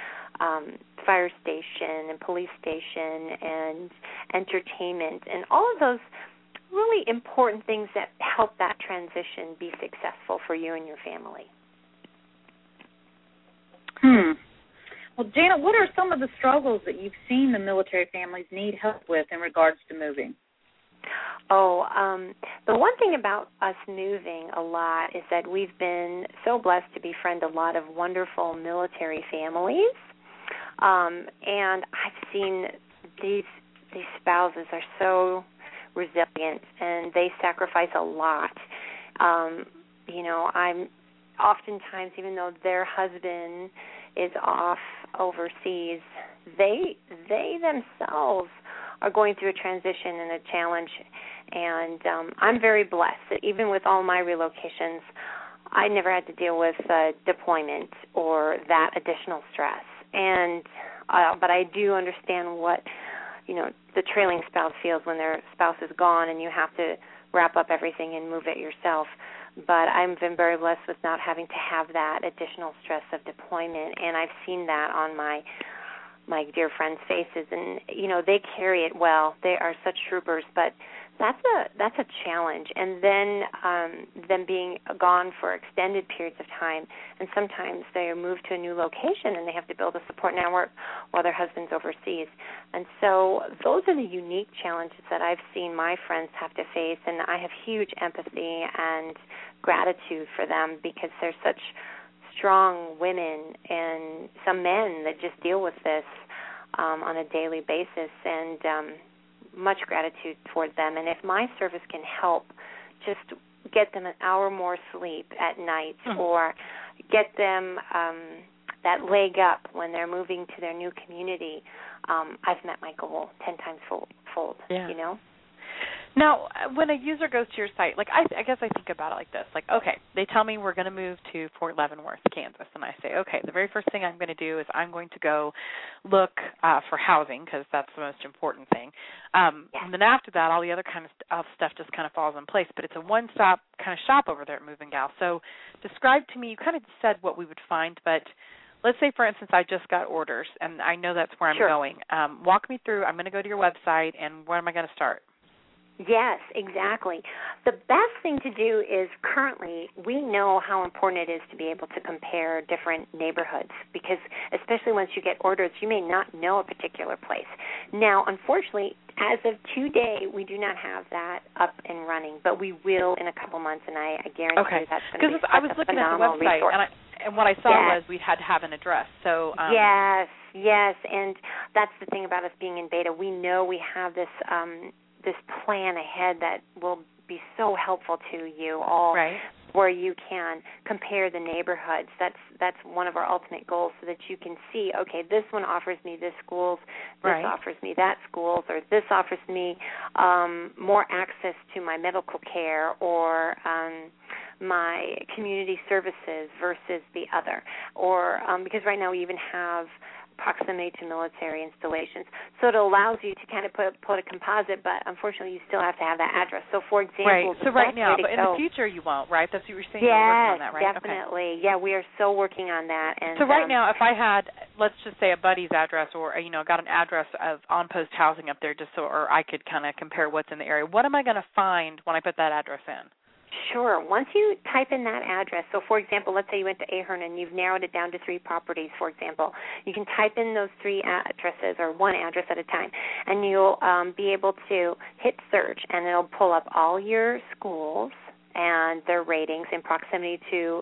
fire station and police station and entertainment, and all of those really important things that help that transition be successful for you and your family. Well, Janet, what are some of the struggles that you've seen the military families need help with in regards to moving? The one thing about us moving a lot is that we've been so blessed to befriend a lot of wonderful military families. And I've seen these spouses are so resilient, and they sacrifice a lot. I'm oftentimes, even though their husband is off overseas, they themselves are going through a transition and a challenge. And I'm very blessed that even with all my relocations, I never had to deal with deployment or that additional stress. And but I do understand what the trailing spouse feels when their spouse is gone and you have to wrap up everything and move it yourself. But I've been very blessed with not having to have that additional stress of deployment, and I've seen that on my dear friends' faces, and they carry it well. They are such troopers, but that's a challenge. And then them being gone for extended periods of time, and sometimes they are moved to a new location and they have to build a support network while their husband's overseas. And so those are the unique challenges that I've seen my friends have to face, and I have huge empathy and gratitude for them, because they're such strong women and some men that just deal with this on a daily basis, and much gratitude toward them. And if my service can help just get them an hour more sleep at night, or get them that leg up when they're moving to their new community, I've met my goal 10 times fold. Yeah. Now, when a user goes to your site, I guess I think about it like this. Okay, they tell me we're going to move to Fort Leavenworth, Kansas, and I say, okay, the very first thing I'm going to do is I'm going to go look for housing, because that's the most important thing. And then after that, all the other kind of stuff just kind of falls in place. But it's a one-stop kind of shop over there at Moving Gal. So describe to me, you kind of said what we would find, but let's say, for instance, I just got orders, and I know that's where I'm going. Walk me through. I'm going to go to your website, and where am I going to start? Yes, exactly. The best thing to do is, currently we know how important it is to be able to compare different neighborhoods, because especially once you get orders, you may not know a particular place. Now, unfortunately, as of today, we do not have that up and running, but we will in a couple months, and I guarantee you that's going to be a phenomenal resource. And what I saw was we had to have an address. So Yes, and that's the thing about us being in beta. We know we have this this plan ahead that will be so helpful to you all, where you can compare the neighborhoods. That's one of our ultimate goals, so that you can see, okay, this one offers me this schools, this offers me that schools, or this offers me more access to my medical care or my community services versus the other. Or because right now we even have proximity to military installations. So it allows you to kind of put a composite, but unfortunately you still have to have that address. So, for example, so right now, but in the future you won't, right? That's what you're saying. You're working on that, right? Definitely. Okay. Yeah, we are still working on that. And so right now, if I had, let's just say, a buddy's address, or got an address of on-post housing up there, just so, or I could kind of compare what's in the area. What am I going to find when I put that address in? Sure. Once you type in that address, so for example, let's say you went to Ahern and you've narrowed it down to 3 properties, for example. You can type in those 3 addresses, or one address at a time, and you'll be able to hit search, and it'll pull up all your schools and their ratings in proximity to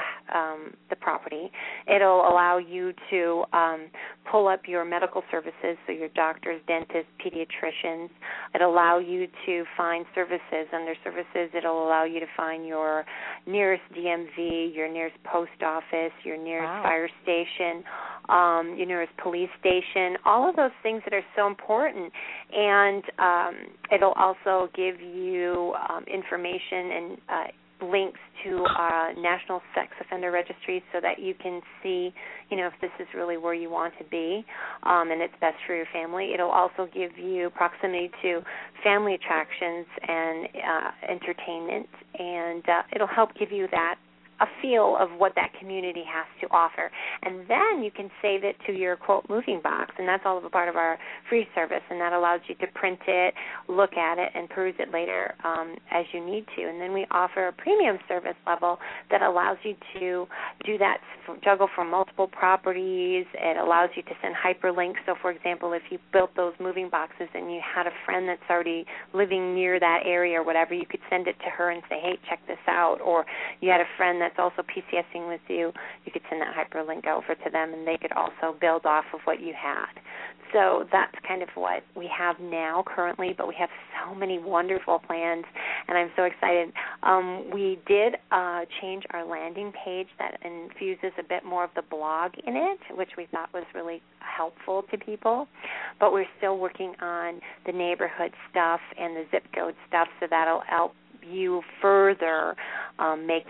the property. It'll allow you to pull up your medical services, so your doctors, dentists, pediatricians. It'll allow you to find services. Under services, it'll allow you to find your nearest DMV, your nearest post office, your nearest fire station, your nearest police station, all of those things that are so important. And it'll also give you information and links to National Sex Offender Registry, so that you can see, if this is really where you want to be, and it's best for your family. It'll also give you proximity to family attractions and entertainment, and it'll help give you a feel of what that community has to offer. And then you can save it to your, quote, moving box, and that's all of a part of our free service, and that allows you to print it, look at it, and peruse it later as you need to. And then we offer a premium service level that allows you to do that, juggle from multiple properties. It allows you to send hyperlinks. So, for example, if you built those moving boxes and you had a friend that's already living near that area or whatever, you could send it to her and say, hey, check this out. Or you had a friend that's also PCSing with you, you could send that hyperlink over to them, and they could also build off of what you had. So that's kind of what we have now currently, but we have so many wonderful plans, and I'm so excited. We did change our landing page that infuses a bit more of the blog in it, which we thought was really helpful to people, but we're still working on the neighborhood stuff and the zip code stuff, so that'll help you further make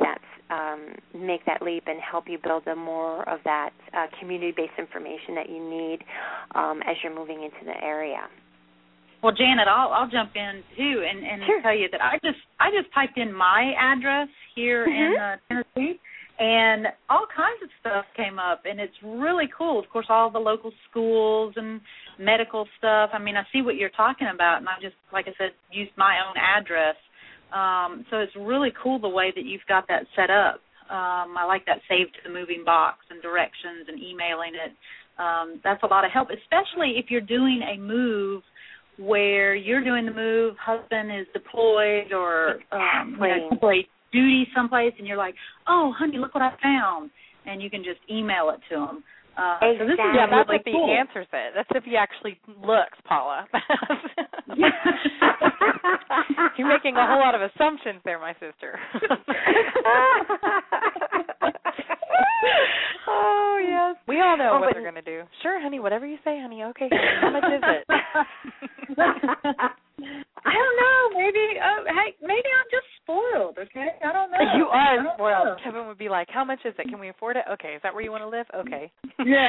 that leap and help you build more of that community-based information that you need as you're moving into the area. Well, Janet, I'll jump in too and tell you that I just typed in my address here in Tennessee, and all kinds of stuff came up, and it's really cool. Of course, all the local schools and medical stuff. I mean, I see what you're talking about, and I just, like I said, used my own address. So it's really cool the way that you've got that set up. I like that saved to the moving box and directions and emailing it. That's a lot of help, especially if you're doing a move where you're doing the move, husband is deployed or deployed duty someplace, and you're like, oh, honey, look what I found. And you can just email it to them. So this is that's really if he answers it. That's if he actually looks, Paula. You're making a whole lot of assumptions there, my sister. Oh, yes. We all know what they're going to do. Sure, honey, whatever you say, honey. Okay, honey, how much is it? I don't know. Maybe I'm just spoiled, okay? I don't know. You are spoiled. Kevin would be like, how much is it? Can we afford it? Okay. Is that where you want to live? Okay. Yeah.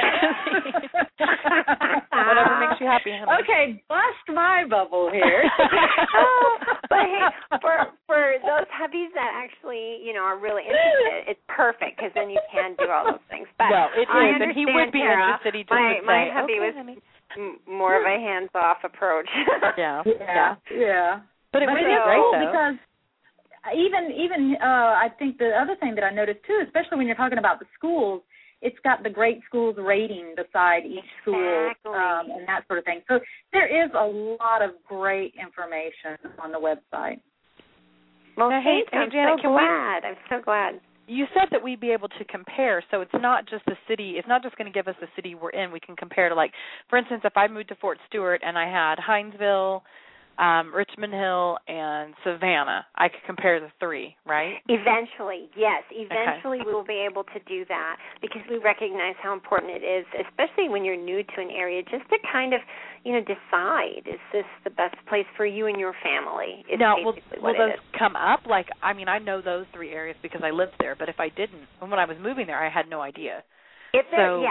Whatever makes you happy, honey. Okay, bust my bubble here. But hey, for those hubbies that actually, are really interested, it's perfect, because then you can do all those things. But well, it is, and he would be interested. He just would say, my hubby was more of a hands-off approach. Yeah. But it would be great, cool, though. Because even I think the other thing that I noticed, too, especially when you're talking about the schools, it's got the great schools rating beside each school and that sort of thing. So there is a lot of great information on the website. Well, hey, Janet, I'm so glad. you said that we'd be able to compare, so it's not just the city. It's not just going to give us the city we're in. We can compare to, like, for instance, if I moved to Fort Stewart and I had Hinesville, Richmond Hill, and Savannah, I could compare the three, right? Eventually, yes. Eventually we will be able to do that because we recognize how important it is, especially when you're new to an area, just to kind of, decide, is this the best place for you and your family? Now, will those come up? Like, I mean, I know those three areas because I lived there, but if I didn't, when I was moving there, I had no idea. It's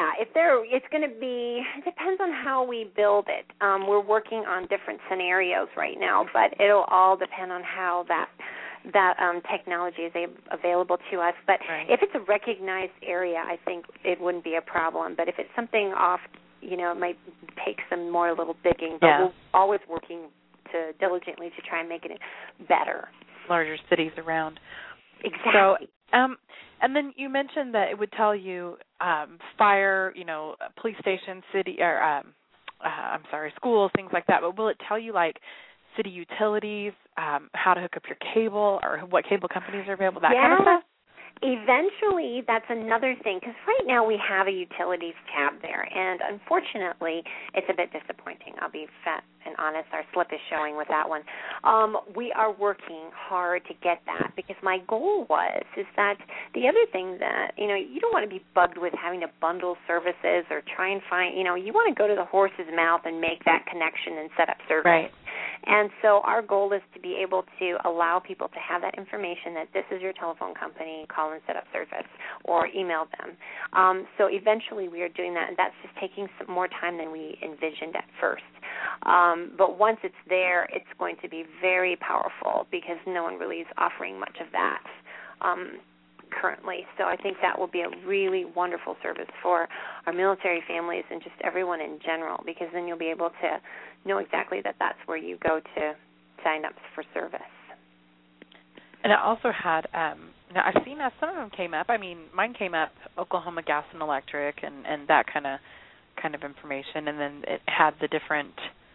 going to be, it depends on how we build it. We're working on different scenarios right now, but it'll all depend on how that technology is available to us. But if it's a recognized area, I think it wouldn't be a problem. But if it's something off, it might take some more little digging. But we're always working diligently to try and make it better. Larger cities around. Exactly. So, and then you mentioned that it would tell you fire, police station, city, or schools, things like that. But will it tell you like city utilities, how to hook up your cable, or what cable companies are available, that kind of stuff? Eventually, that's another thing, because right now we have a utilities tab there, and unfortunately, it's a bit disappointing. I'll be fat and honest. Our slip is showing with that one. We are working hard to get that, because my goal is that the other thing that, you don't want to be bugged with having to bundle services or try and find, you want to go to the horse's mouth and make that connection and set up service. Right. And so our goal is to be able to allow people to have that information that this is your telephone company, call and set up service, or email them. So eventually we are doing that, and that's just taking some more time than we envisioned at first. But once it's there, it's going to be very powerful because no one really is offering much of that currently. So I think that will be a really wonderful service for our military families and just everyone in general, because then you'll be able to know exactly that that's where you go to sign up for service. And it also had, now I've seen that some of them came up. I mean, mine came up Oklahoma Gas and Electric and that kind of information, and then it had the different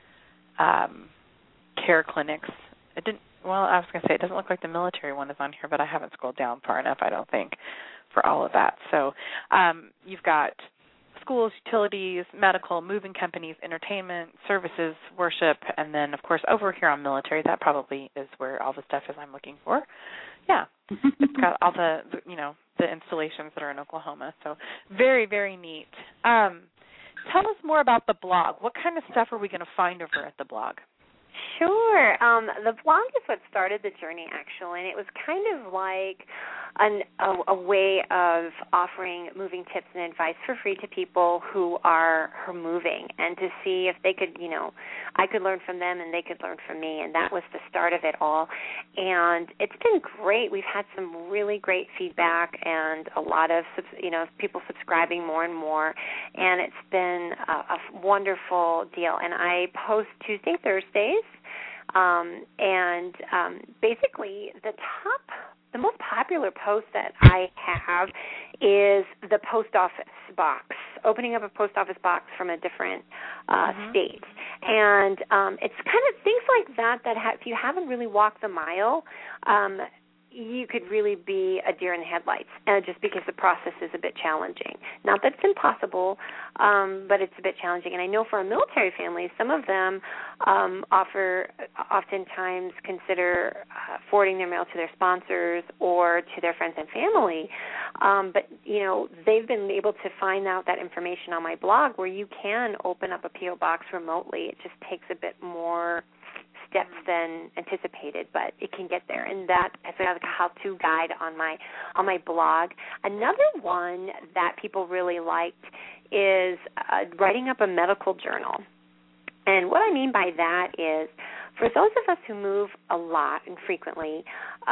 care clinics. It didn't. Well, I was going to say it doesn't look like the military one is on here, but I haven't scrolled down far enough, I don't think, for all of that. So you've got schools, utilities, medical, moving companies, entertainment, services, worship, and then, of course, over here on military, that probably is where all the stuff is I'm looking for. Yeah. It's got all the installations that are in Oklahoma. So very, very neat. Tell us more about the blog. What kind of stuff are we going to find over at the blog? Sure. The blog is what started the journey, actually, and it was kind of like a way of offering moving tips and advice for free to people who are moving, and to see if they could, I could learn from them and they could learn from me, and that was the start of it all. And it's been great. We've had some really great feedback and a lot of, people subscribing more and more, and it's been a wonderful deal. And I post Tuesday, Thursdays. Basically the most popular post that I have is the post office box, opening up a post office box from a different state. And it's kind of things like that if you haven't really walked the mile, you could really be a deer in the headlights, just because the process is a bit challenging. Not that it's impossible, but it's a bit challenging. And I know for our military families, some of them oftentimes consider forwarding their mail to their sponsors or to their friends and family. But, they've been able to find out that information on my blog where you can open up a P.O. box remotely. It just takes a bit more steps than anticipated, but it can get there. And that is like a how-to guide on my blog. Another one that people really liked is writing up a medical journal. And what I mean by that is, for those of us who move a lot and frequently,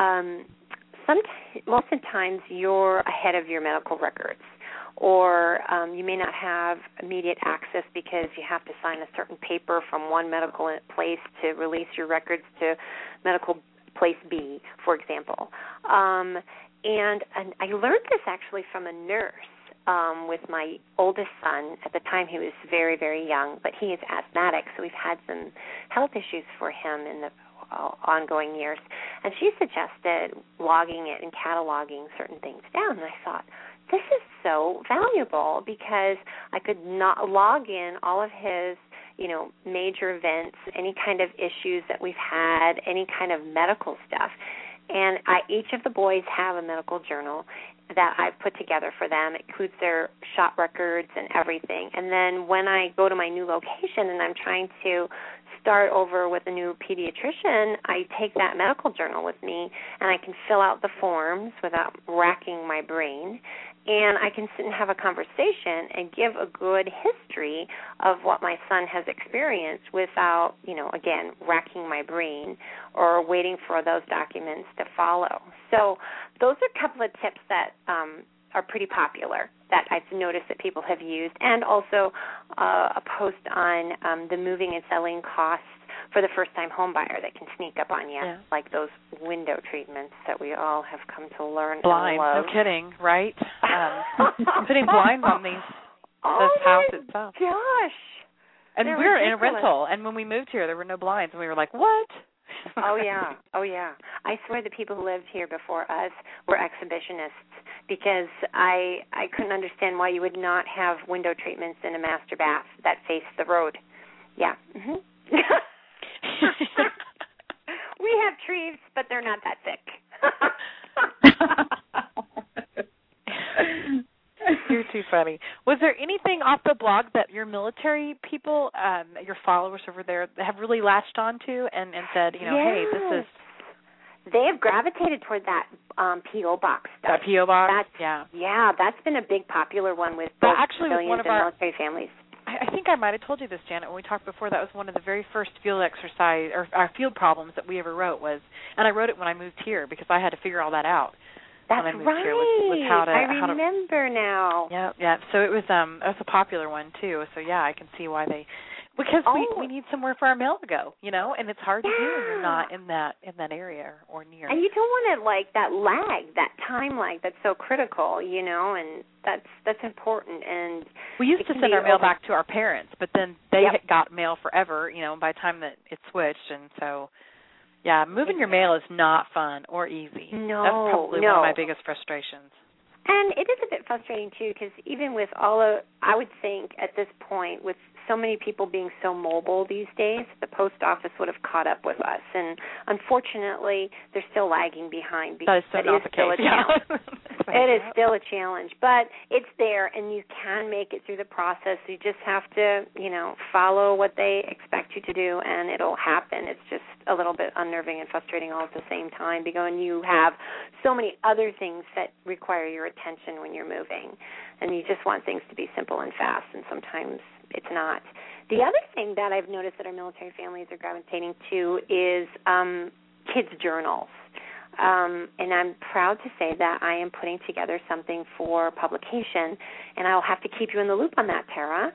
most of the times you're ahead of your medical records, or you may not have immediate access because you have to sign a certain paper from one medical place to release your records to medical place B, for example. And I learned this actually from a nurse with my oldest son. At the time he was very, very young, but he is asthmatic, so we've had some health issues for him in the ongoing years. And she suggested logging it and cataloging certain things down. And I thought, this is so valuable because I could not log in all of his, major events, any kind of issues that we've had, any kind of medical stuff. And each of the boys have a medical journal that I've put together for them. It includes their shot records and everything. And then when I go to my new location and I'm trying to start over with a new pediatrician, I take that medical journal with me and I can fill out the forms without racking my brain. And I can sit and have a conversation and give a good history of what my son has experienced without, again, racking my brain or waiting for those documents to follow. So those are a couple of tips that are pretty popular that I've noticed that people have used, and also a post on the moving and selling costs for the first-time home buyer that can sneak up on you, like those window treatments that we all have come to learn blinds, and love. No kidding, right? Putting blinds on this house itself. Gosh. And They're we're ridiculous. in a rental, and when we moved here, there were no blinds, and we were like, what? Oh, yeah. I swear the people who lived here before us were exhibitionists because I couldn't understand why you would not have window treatments in a master bath that faced the road. Yeah. Mm-hmm. We have trees, but they're not that thick. You're too funny. Was there anything off the blog that your military people, your followers over there, have really latched onto and said, hey, this is... They have gravitated toward that P.O. box stuff. That P.O. box? Yeah, that's been a big popular one with both civilians one of and our military families. I think I might have told you this, Janet, when we talked before. That was one of the very first field exercise or our field problems that we ever wrote and I wrote it when I moved here because I had to figure all that out. That's when I moved right. Here was how to, I remember now. Yeah. So it was a popular one too. So yeah, I can see why they. Because we need somewhere for our mail to go, and it's hard to do when you're not in that area or near. And you don't want it that lag, that time lag that's so critical, and that's important. And we used to send our mail back to our parents, but then they got mail forever, by the time that it switched, and so yeah, moving your mail is not fun or easy. No, that's probably one of my biggest frustrations. And it is a bit frustrating too, because even with I would think at this point with so many people being so mobile these days, the post office would have caught up with us. And unfortunately, they're still lagging behind. That is so not the case. It is still a challenge, but it's there, and you can make it through the process. You just have to, follow what they expect you to do, and it'll happen. It's just a little bit unnerving and frustrating all at the same time, because you have so many other things that require your attention when you're moving, and you just want things to be simple and fast, and sometimes it's not. The other thing that I've noticed that our military families are gravitating to is kids' journals. And I'm proud to say that I am putting together something for publication, and I'll have to keep you in the loop on that, Tara.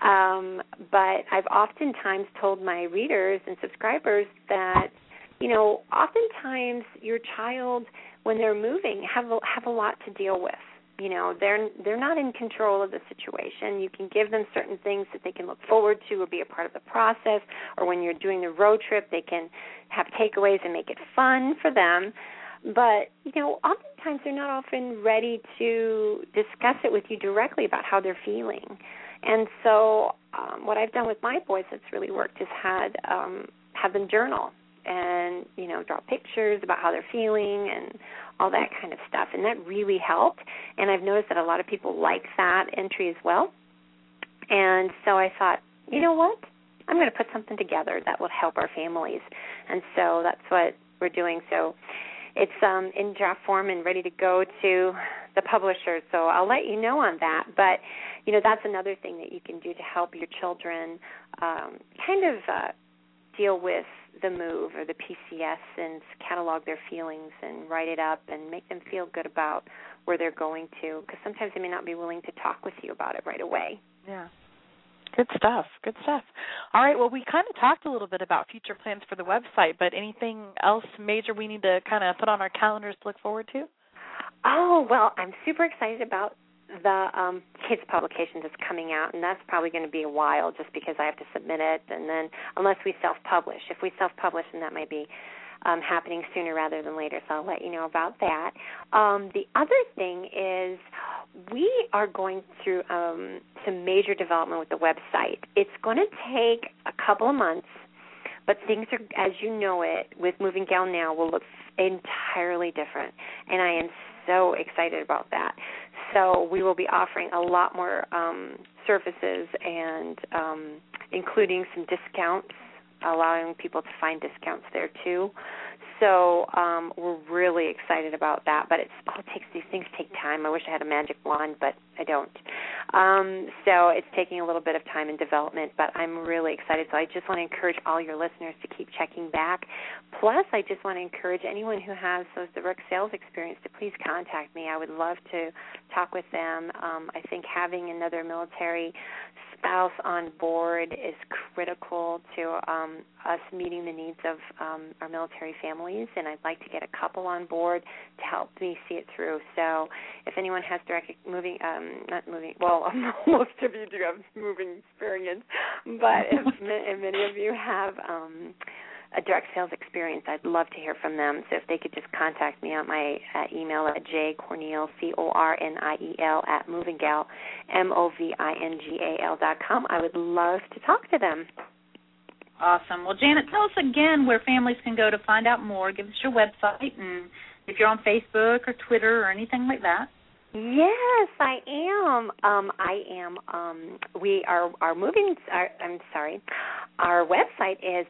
But I've oftentimes told my readers and subscribers that, oftentimes your child, when they're moving, have a lot to deal with. They're not in control of the situation. You can give them certain things that they can look forward to or be a part of the process, or when you're doing the road trip, they can have takeaways and make it fun for them. But, oftentimes they're not often ready to discuss it with you directly about how they're feeling. And so what I've done with my boys that's really worked is have them journal and, draw pictures about how they're feeling and all that kind of stuff. And that really helped. And I've noticed that a lot of people like that entry as well. And so I thought, you know what? I'm going to put something together that will help our families. And so that's what we're doing. So it's in draft form and ready to go to the publisher. So I'll let you know on that. But, that's another thing that you can do to help your children deal with the move or the PCS and catalog their feelings and write it up and make them feel good about where they're going to, because sometimes they may not be willing to talk with you about it right away. Yeah. Good stuff. All right, well, we kind of talked a little bit about future plans for the website, but anything else major we need to kind of put on our calendars to look forward to? Oh, well, I'm super excited about the kids publication that's coming out, and that's probably going to be a while just because I have to submit it, and then unless we self-publish. If we self-publish, then that might be happening sooner rather than later, so I'll let you know about that. The other thing is we are going through some major development with the website. It's going to take a couple of months, but things are, as you know it, with Moving Gal Now will look entirely different, and I am so excited about that. So we will be offering a lot more services and including some discounts, allowing people to find discounts there too. So we're really excited about that. But these things take time. I wish I had a magic wand, but I don't. So it's taking a little bit of time in development, but I'm really excited. So I just want to encourage all your listeners to keep checking back. Plus, I just want to encourage anyone who has those direct sales experience to please contact me. I would love to talk with them. I think having another military spouse on board is critical to us meeting the needs of our military families, and I'd like to get a couple on board to help me see it through. So if anyone has direct most of you do have moving experience, but if many of you have a direct sales experience, I'd love to hear from them. So if they could just contact me on my email at jcorniel, CORNIEL, at movingal, MOVINGAL.com, I would love to talk to them. Awesome. Well, Janet, tell us again where families can go to find out more. Give us your website, and if you're on Facebook or Twitter or anything like that. Yes, I am. Our website is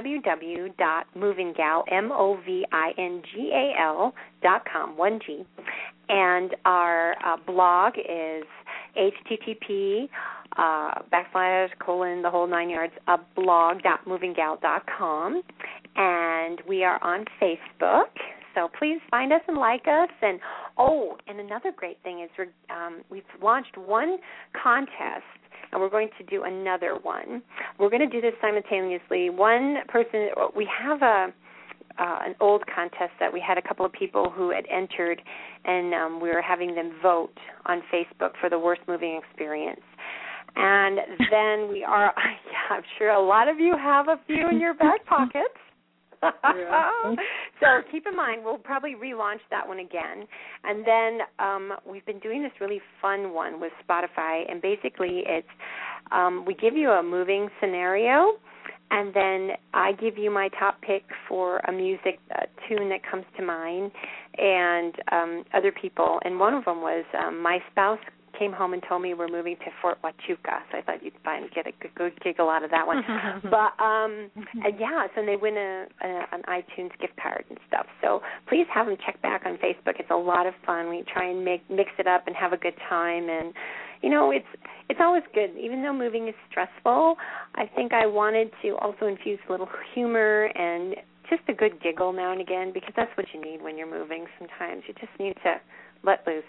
www.movingal.com, 1G. And our blog is http:// the whole 9 yards, blog.movinggal.com. And we are on Facebook. So please find us and like us. And another great thing is we've launched one contest, and we're going to do another one. We're going to do this simultaneously. One person, we have an old contest that we had a couple of people who had entered, and we were having them vote on Facebook for the worst moving experience. And then I'm sure a lot of you have a few in your back pockets. So keep in mind, we'll probably relaunch that one again. And then we've been doing this really fun one with Spotify, and basically it's we give you a moving scenario, and then I give you my top pick for a music tune that comes to mind, and other people. And one of them was my spouse came home and told me we're moving to Fort Huachuca, so I thought you'd get a good giggle out of that one. But so they win an iTunes gift card and stuff. So please have them check back on Facebook. It's a lot of fun. We try and mix it up and have a good time, and it's always good. Even though moving is stressful, I think I wanted to also infuse a little humor and just a good giggle now and again, because that's what you need when you're moving. Sometimes you just need to let loose.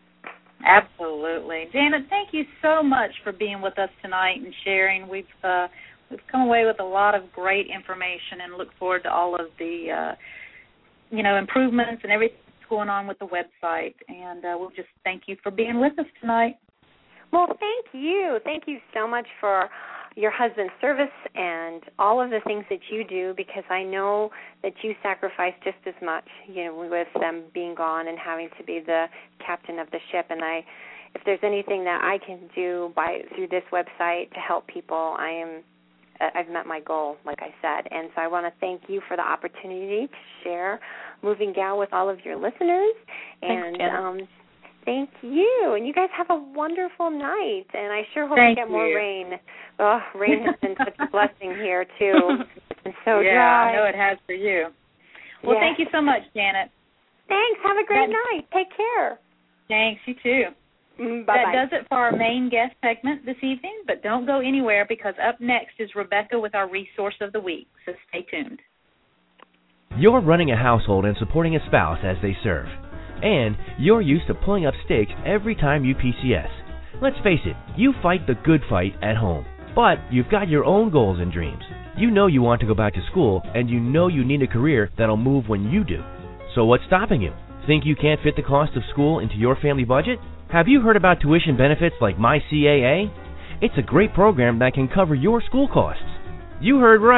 Absolutely. Janet, thank you so much for being with us tonight and sharing. We've come away with a lot of great information, and look forward to all of the improvements and everything that's going on with the website. And we'll just thank you for being with us tonight. Well, thank you. Thank you so much for your husband's service and all of the things that you do, because I know that you sacrifice just as much, with them being gone and having to be the captain of the ship. And if there's anything that I can do through this website to help people, I've met my goal, like I said. And so I want to thank you for the opportunity to share Moving Gal with all of your listeners. Thanks, and thank you. And you guys have a wonderful night. And I sure hope we get more rain. Oh, rain has been such a blessing here, too. It's been so dry. Yeah, I know it has for you. Well, Thank you so much, Janet. Thanks. Have a great night. Take care. Thanks. You too. Bye-bye. That does it for our main guest segment this evening, but don't go anywhere, because up next is Rebecca with our Resource of the Week, so stay tuned. You're running a household and supporting a spouse as they serve. And you're used to pulling up stakes every time you PCS. Let's face it, you fight the good fight at home. But you've got your own goals and dreams. You know you want to go back to school, and you know you need a career that'll move when you do. So what's stopping you? Think you can't fit the cost of school into your family budget? Have you heard about tuition benefits like MyCAA? It's a great program that can cover your school costs. You heard right.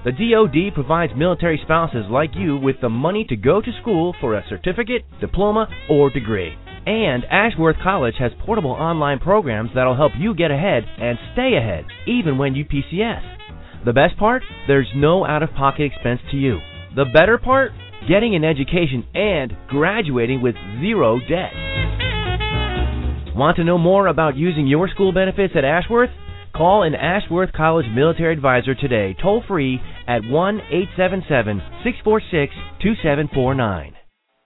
The DoD provides military spouses like you with the money to go to school for a certificate, diploma, or degree. And Ashworth College has portable online programs that'll help you get ahead and stay ahead, even when you PCS. The best part? There's no out-of-pocket expense to you. The better part? Getting an education and graduating with zero debt. Want to know more about using your school benefits at Ashworth? Call an Ashworth College Military Advisor today, toll-free at 1-877-646-2749.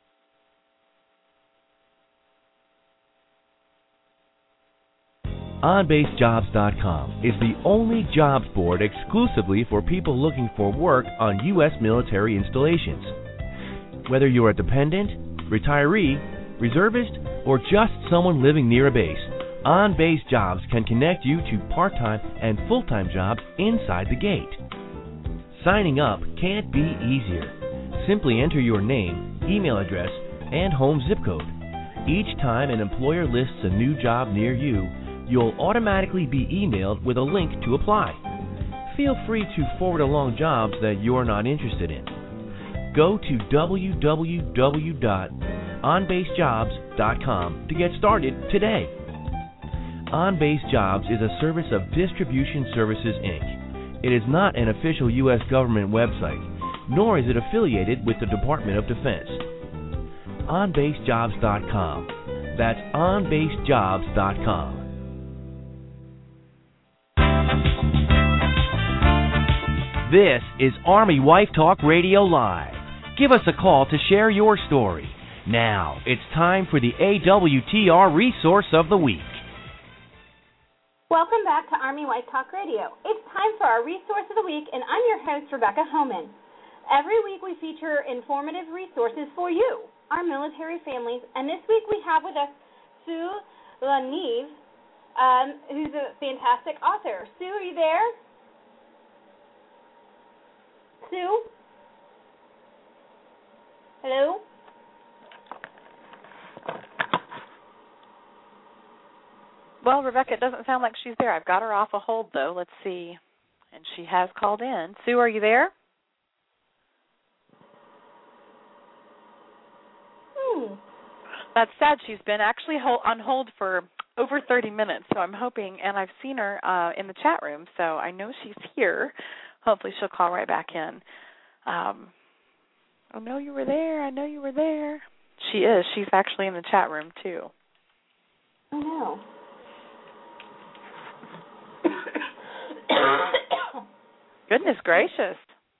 OnBaseJobs.com is the only jobs board exclusively for people looking for work on U.S. military installations. Whether you're a dependent, retiree, reservist, or just someone living near a base, On-Base Jobs can connect you to part-time and full-time jobs inside the gate. Signing up can't be easier. Simply enter your name, email address, and home zip code. Each time an employer lists a new job near you, you'll automatically be emailed with a link to apply. Feel free to forward along jobs that you're not interested in. Go to www.onbasejobs.com to get started today. On-Base Jobs is a service of Distribution Services, Inc. It is not an official U.S. government website, nor is it affiliated with the Department of Defense. OnBaseJobs.com. That's OnBaseJobs.com. This is Army Wife Talk Radio Live. Give us a call to share your story. Now, it's time for the AWTR Resource of the Week. Welcome back to Army Wife Talk Radio. It's time for our Resource of the Week, and I'm your host, Rebecca Homan. Every week we feature informative resources for you, our military families, and this week we have with us Sue LaNeve, who's a fantastic author. Sue, are you there? Sue? Hello? Well, Rebecca, it doesn't sound like she's there. I've got her off a hold, though. Let's see. And she has called in. Sue, are you there? That's sad. She's been actually on hold for over 30 minutes, so I'm hoping, and I've seen her in the chat room, so I know she's here. Hopefully she'll call right back in. Oh, no, you were there. I know you were there. She is. She's actually in the chat room, too. Oh, no. Goodness gracious.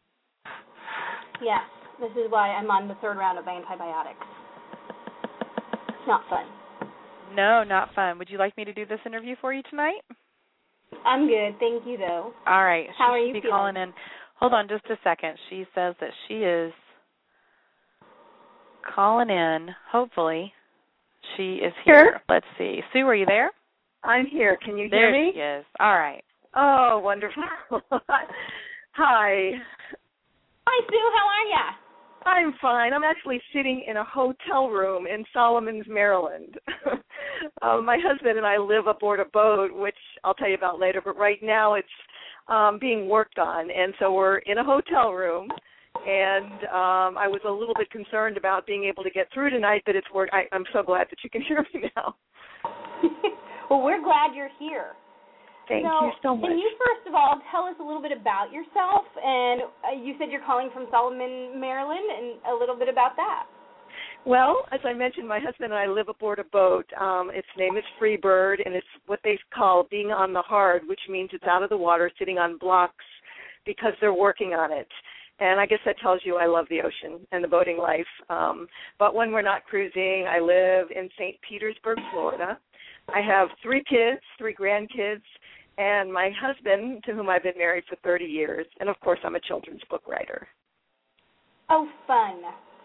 Yes, this is why I'm on the third round of antibiotics. It's not fun. No, not fun. Would you like me to do this interview for you tonight? I'm good. Thank you, though. All right. How are you feeling? Calling in. Hold on just a second. She says that she is calling in. Hopefully she is here. Sure. Let's see. Sue, are you there? I'm here. Can you hear me? There she is. All right. Oh, wonderful. Hi. Hi, Sue. How are ya? I'm fine. I'm actually sitting in a hotel room in Solomons, Maryland. My husband and I live aboard a boat, which I'll tell you about later, but right now it's being worked on, and so we're in a hotel room, and I was a little bit concerned about being able to get through tonight, but it's work. I'm so glad that you can hear me now. Well, we're glad you're here. Thank you so much. Can you first of all tell us a little bit about yourself? And you said you're calling from Solomon, Maryland, and a little bit about that. Well, as I mentioned, my husband and I live aboard a boat. Its name is Freebird, and it's what they call being on the hard, which means it's out of the water, sitting on blocks because they're working on it. And I guess that tells you I love the ocean and the boating life. But when we're not cruising, I live in St. Petersburg, Florida. I have 3 kids, 3 grandkids, and my husband, to whom I've been married for 30 years. And, of course, I'm a children's book writer. Oh, fun.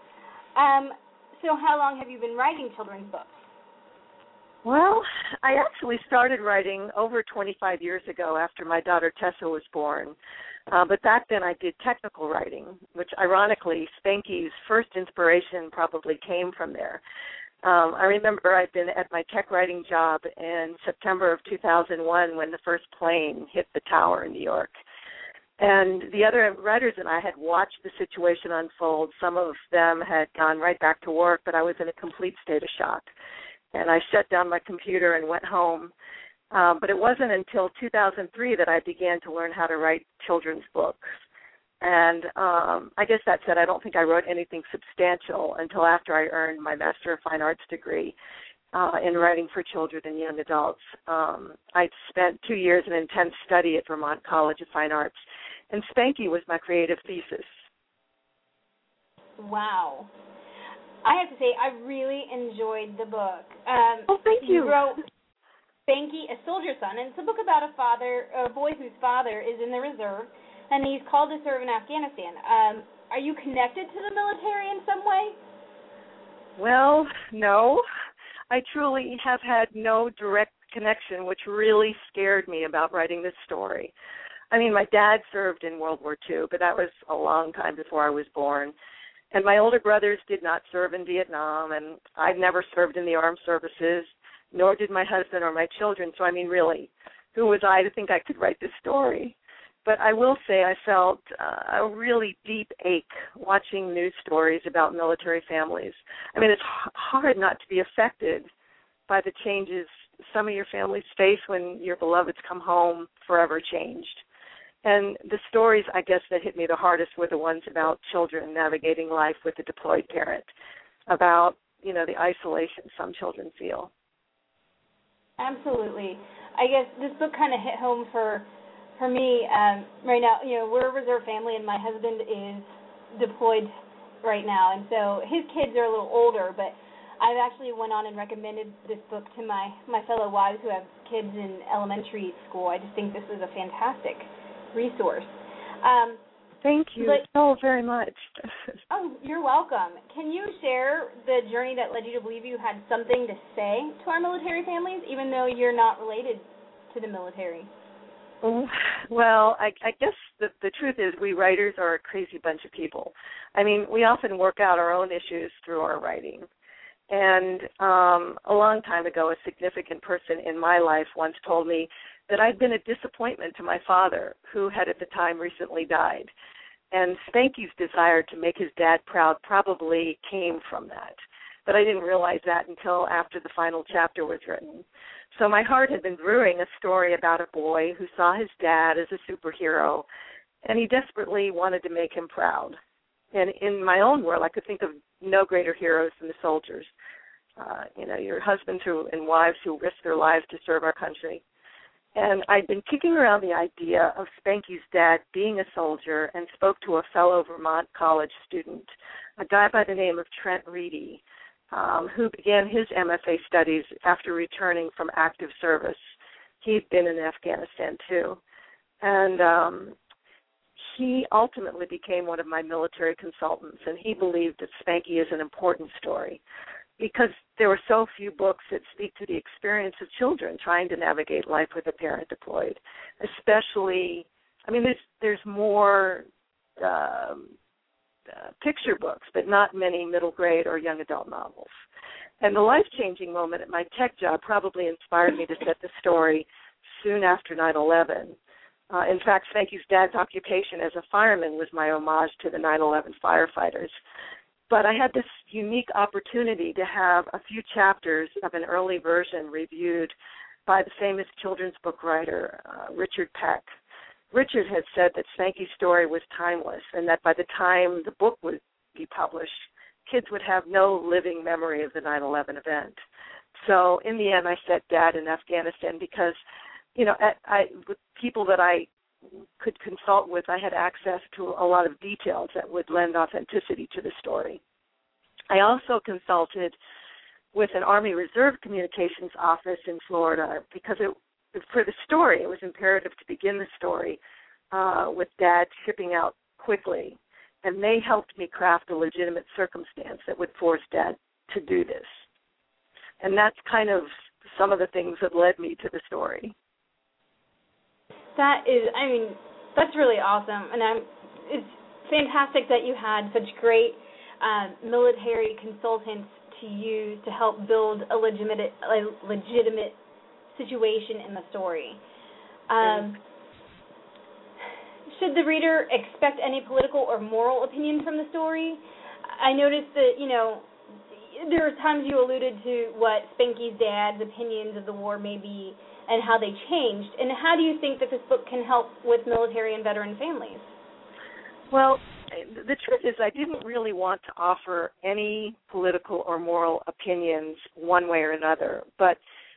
So how long have you been writing children's books? Well, I actually started writing over 25 years ago after my daughter Tessa was born. But back then I did technical writing, which ironically Spanky's first inspiration probably came from there. I remember I'd been at my tech writing job in September of 2001 when the first plane hit the tower in New York. And the other writers and I had watched the situation unfold. Some of them had gone right back to work, but I was in a complete state of shock. And I shut down my computer and went home. But it wasn't until 2003 that I began to learn how to write children's books. And I guess that said, I don't think I wrote anything substantial until after I earned my Master of Fine Arts degree in writing for children and young adults. I spent 2 years in intense study at Vermont College of Fine Arts, and Spanky was my creative thesis. Wow. I have to say, I really enjoyed the book. Thank you. You wrote Spanky, A Soldier's Son, and it's a book about a boy whose father is in the reserve, and he's called to serve in Afghanistan. Are you connected to the military in some way? Well, no. I truly have had no direct connection, which really scared me about writing this story. I mean, my dad served in World War II, but that was a long time before I was born. And my older brothers did not serve in Vietnam, and I've never served in the armed services, nor did my husband or my children. So, I mean, really, who was I to think I could write this story? But I will say I felt a really deep ache watching news stories about military families. I mean, it's hard not to be affected by the changes some of your families face when your beloveds come home forever changed. And the stories, I guess, that hit me the hardest were the ones about children navigating life with a deployed parent, about, you know, the isolation some children feel. Absolutely. I guess this book kind of hit home for me right now. You know, we're a reserve family, and my husband is deployed right now, and so his kids are a little older, but I've actually went on and recommended this book to my fellow wives who have kids in elementary school. I just think this is a fantastic resource. Thank you so very much. Oh, you're welcome. Can you share the journey that led you to believe you had something to say to our military families, even though you're not related to the military? Well, I guess the truth is we writers are a crazy bunch of people. I mean, we often work out our own issues through our writing. And a long time ago, a significant person in my life once told me that I'd been a disappointment to my father, who had at the time recently died. And Spanky's desire to make his dad proud probably came from that. But I didn't realize that until after the final chapter was written. So my heart had been brewing a story about a boy who saw his dad as a superhero, and he desperately wanted to make him proud. And in my own world, I could think of no greater heroes than the soldiers. You know, your husbands and wives who risk their lives to serve our country. And I'd been kicking around the idea of Spanky's dad being a soldier and spoke to a fellow Vermont College student, a guy by the name of Trent Reedy, who began his MFA studies after returning from active service. He'd been in Afghanistan, too. And he ultimately became one of my military consultants, and he believed that Spanky is an important story because there were so few books that speak to the experience of children trying to navigate life with a parent deployed, especially, I mean, there's more picture books, but not many middle grade or young adult novels. And the life-changing moment at my tech job probably inspired me to set the story soon after 9/11. In fact, Spanky's dad's occupation as a fireman was my homage to the 9/11 firefighters. But I had this unique opportunity to have a few chapters of an early version reviewed by the famous children's book writer, Richard Peck. Richard had said that Spanky's story was timeless and that by the time the book would be published, kids would have no living memory of the 9/11 event. So in the end, I set Dad in Afghanistan because, you know, with people that I could consult with, I had access to a lot of details that would lend authenticity to the story. I also consulted with an Army Reserve Communications office in Florida because for the story, it was imperative to begin the story with Dad shipping out quickly, and they helped me craft a legitimate circumstance that would force Dad to do this. And that's kind of some of the things that led me to the story. That is, I mean, that's really awesome, and it's fantastic that you had such great military consultants to use to help build a legitimate situation in the story. should the reader expect any political or moral opinion from the story? I noticed that, there are times you alluded to what Spanky's dad's opinions of the war may be and how they changed. And how do you think that this book can help with military and veteran families? Well, the truth is I didn't really want to offer any political or moral opinions one way or another, but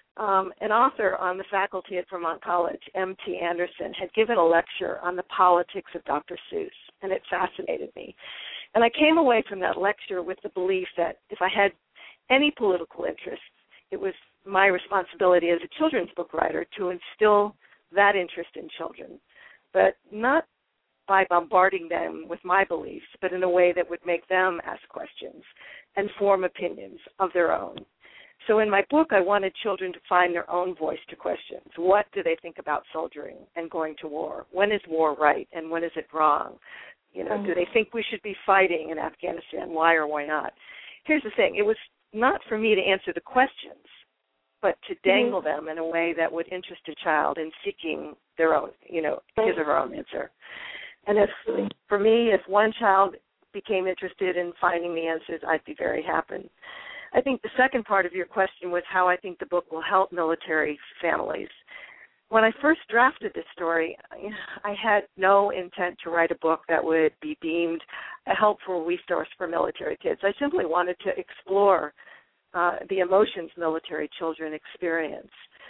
an author on the faculty at Vermont College, M.T. Anderson, had given a lecture on the politics of Dr. Seuss, and it fascinated me. And I came away from that lecture with the belief that if I had any political interests, it was my responsibility as a children's book writer to instill that interest in children, but not by bombarding them with my beliefs, but in a way that would make them ask questions and form opinions of their own. So in my book, I wanted children to find their own voice to questions. What do they think about soldiering and going to war? When is war right and when is it wrong? Do they think we should be fighting in Afghanistan? Why or why not? Here's the thing. It was not for me to answer the questions, but to dangle them in a way that would interest a child in seeking their own, his or her own answer. And for me, if one child became interested in finding the answers, I'd be very happy. I think the second part of your question was how I think the book will help military families. When I first drafted this story, I had no intent to write a book that would be deemed a helpful resource for military kids. I simply wanted to explore the emotions military children experience.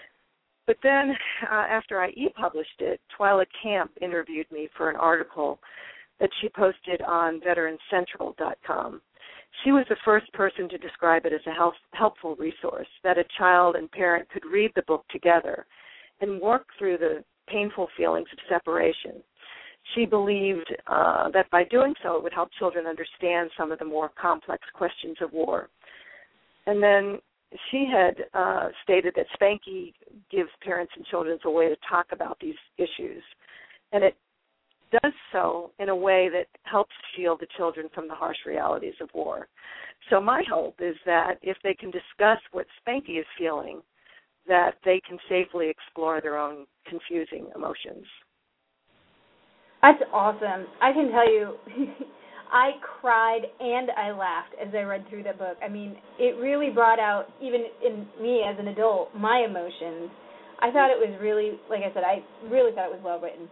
But then after I e-published it, Twyla Camp interviewed me for an article that she posted on veterancentral.com. She was the first person to describe it as a helpful resource, that a child and parent could read the book together and work through the painful feelings of separation. She believed that by doing so, it would help children understand some of the more complex questions of war. And then she had stated that Spanky gives parents and children a way to talk about these issues, and it does so in a way that helps shield the children from the harsh realities of war. So my hope is that if they can discuss what Spanky is feeling, that they can safely explore their own confusing emotions. That's awesome. I can tell you, I cried and I laughed as I read through the book. I mean, it really brought out, even in me as an adult, my emotions. I thought it was really, like I said, I really thought it was well written.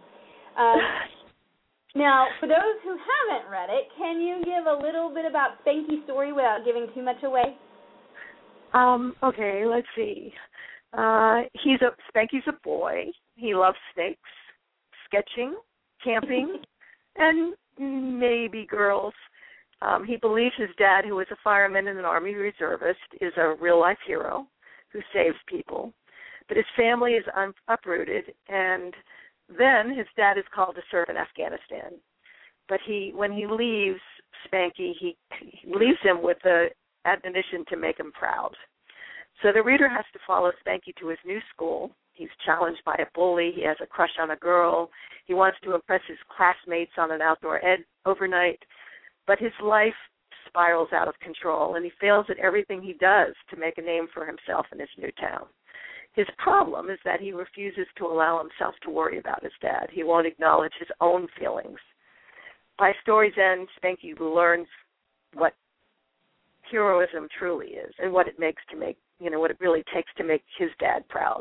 Now, for those who haven't read it, can you give a little bit about Spanky's story without giving too much away? Okay, let's see. Spanky's a boy. He loves snakes, sketching, camping, and maybe girls. He believes his dad, who is a fireman and an Army reservist, is a real-life hero who saves people. But his family is uprooted, and then his dad is called to serve in Afghanistan. But when he leaves Spanky, he leaves him with the admonition to make him proud. So the reader has to follow Spanky to his new school. He's challenged by a bully. He has a crush on a girl. He wants to impress his classmates on an outdoor overnight. But his life spirals out of control, and he fails at everything he does to make a name for himself in his new town. His problem is that he refuses to allow himself to worry about his dad. He won't acknowledge his own feelings. By story's end, Spanky learns what heroism truly is and what it really takes to make his dad proud.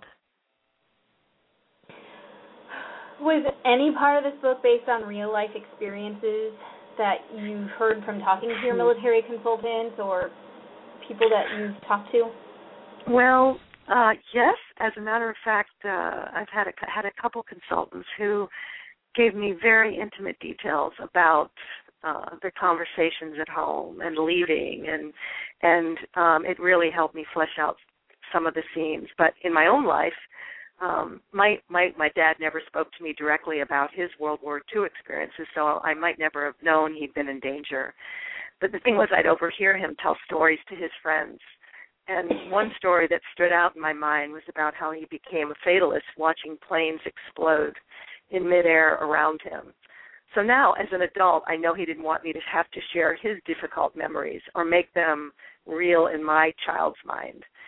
Was any part of this book based on real-life experiences that you've heard from talking to your military consultants or people that you've talked to? Well, yes. As a matter of fact, I've had a couple consultants who gave me very intimate details about their conversations at home and leaving, and it really helped me flesh out some of the scenes. But in my own life, my dad never spoke to me directly about his World War II experiences, so I might never have known he'd been in danger. But the thing was, I'd overhear him tell stories to his friends. And one story that stood out in my mind was about how he became a fatalist watching planes explode in midair around him. So now, as an adult, I know he didn't want me to have to share his difficult memories or make them real in my child's mind.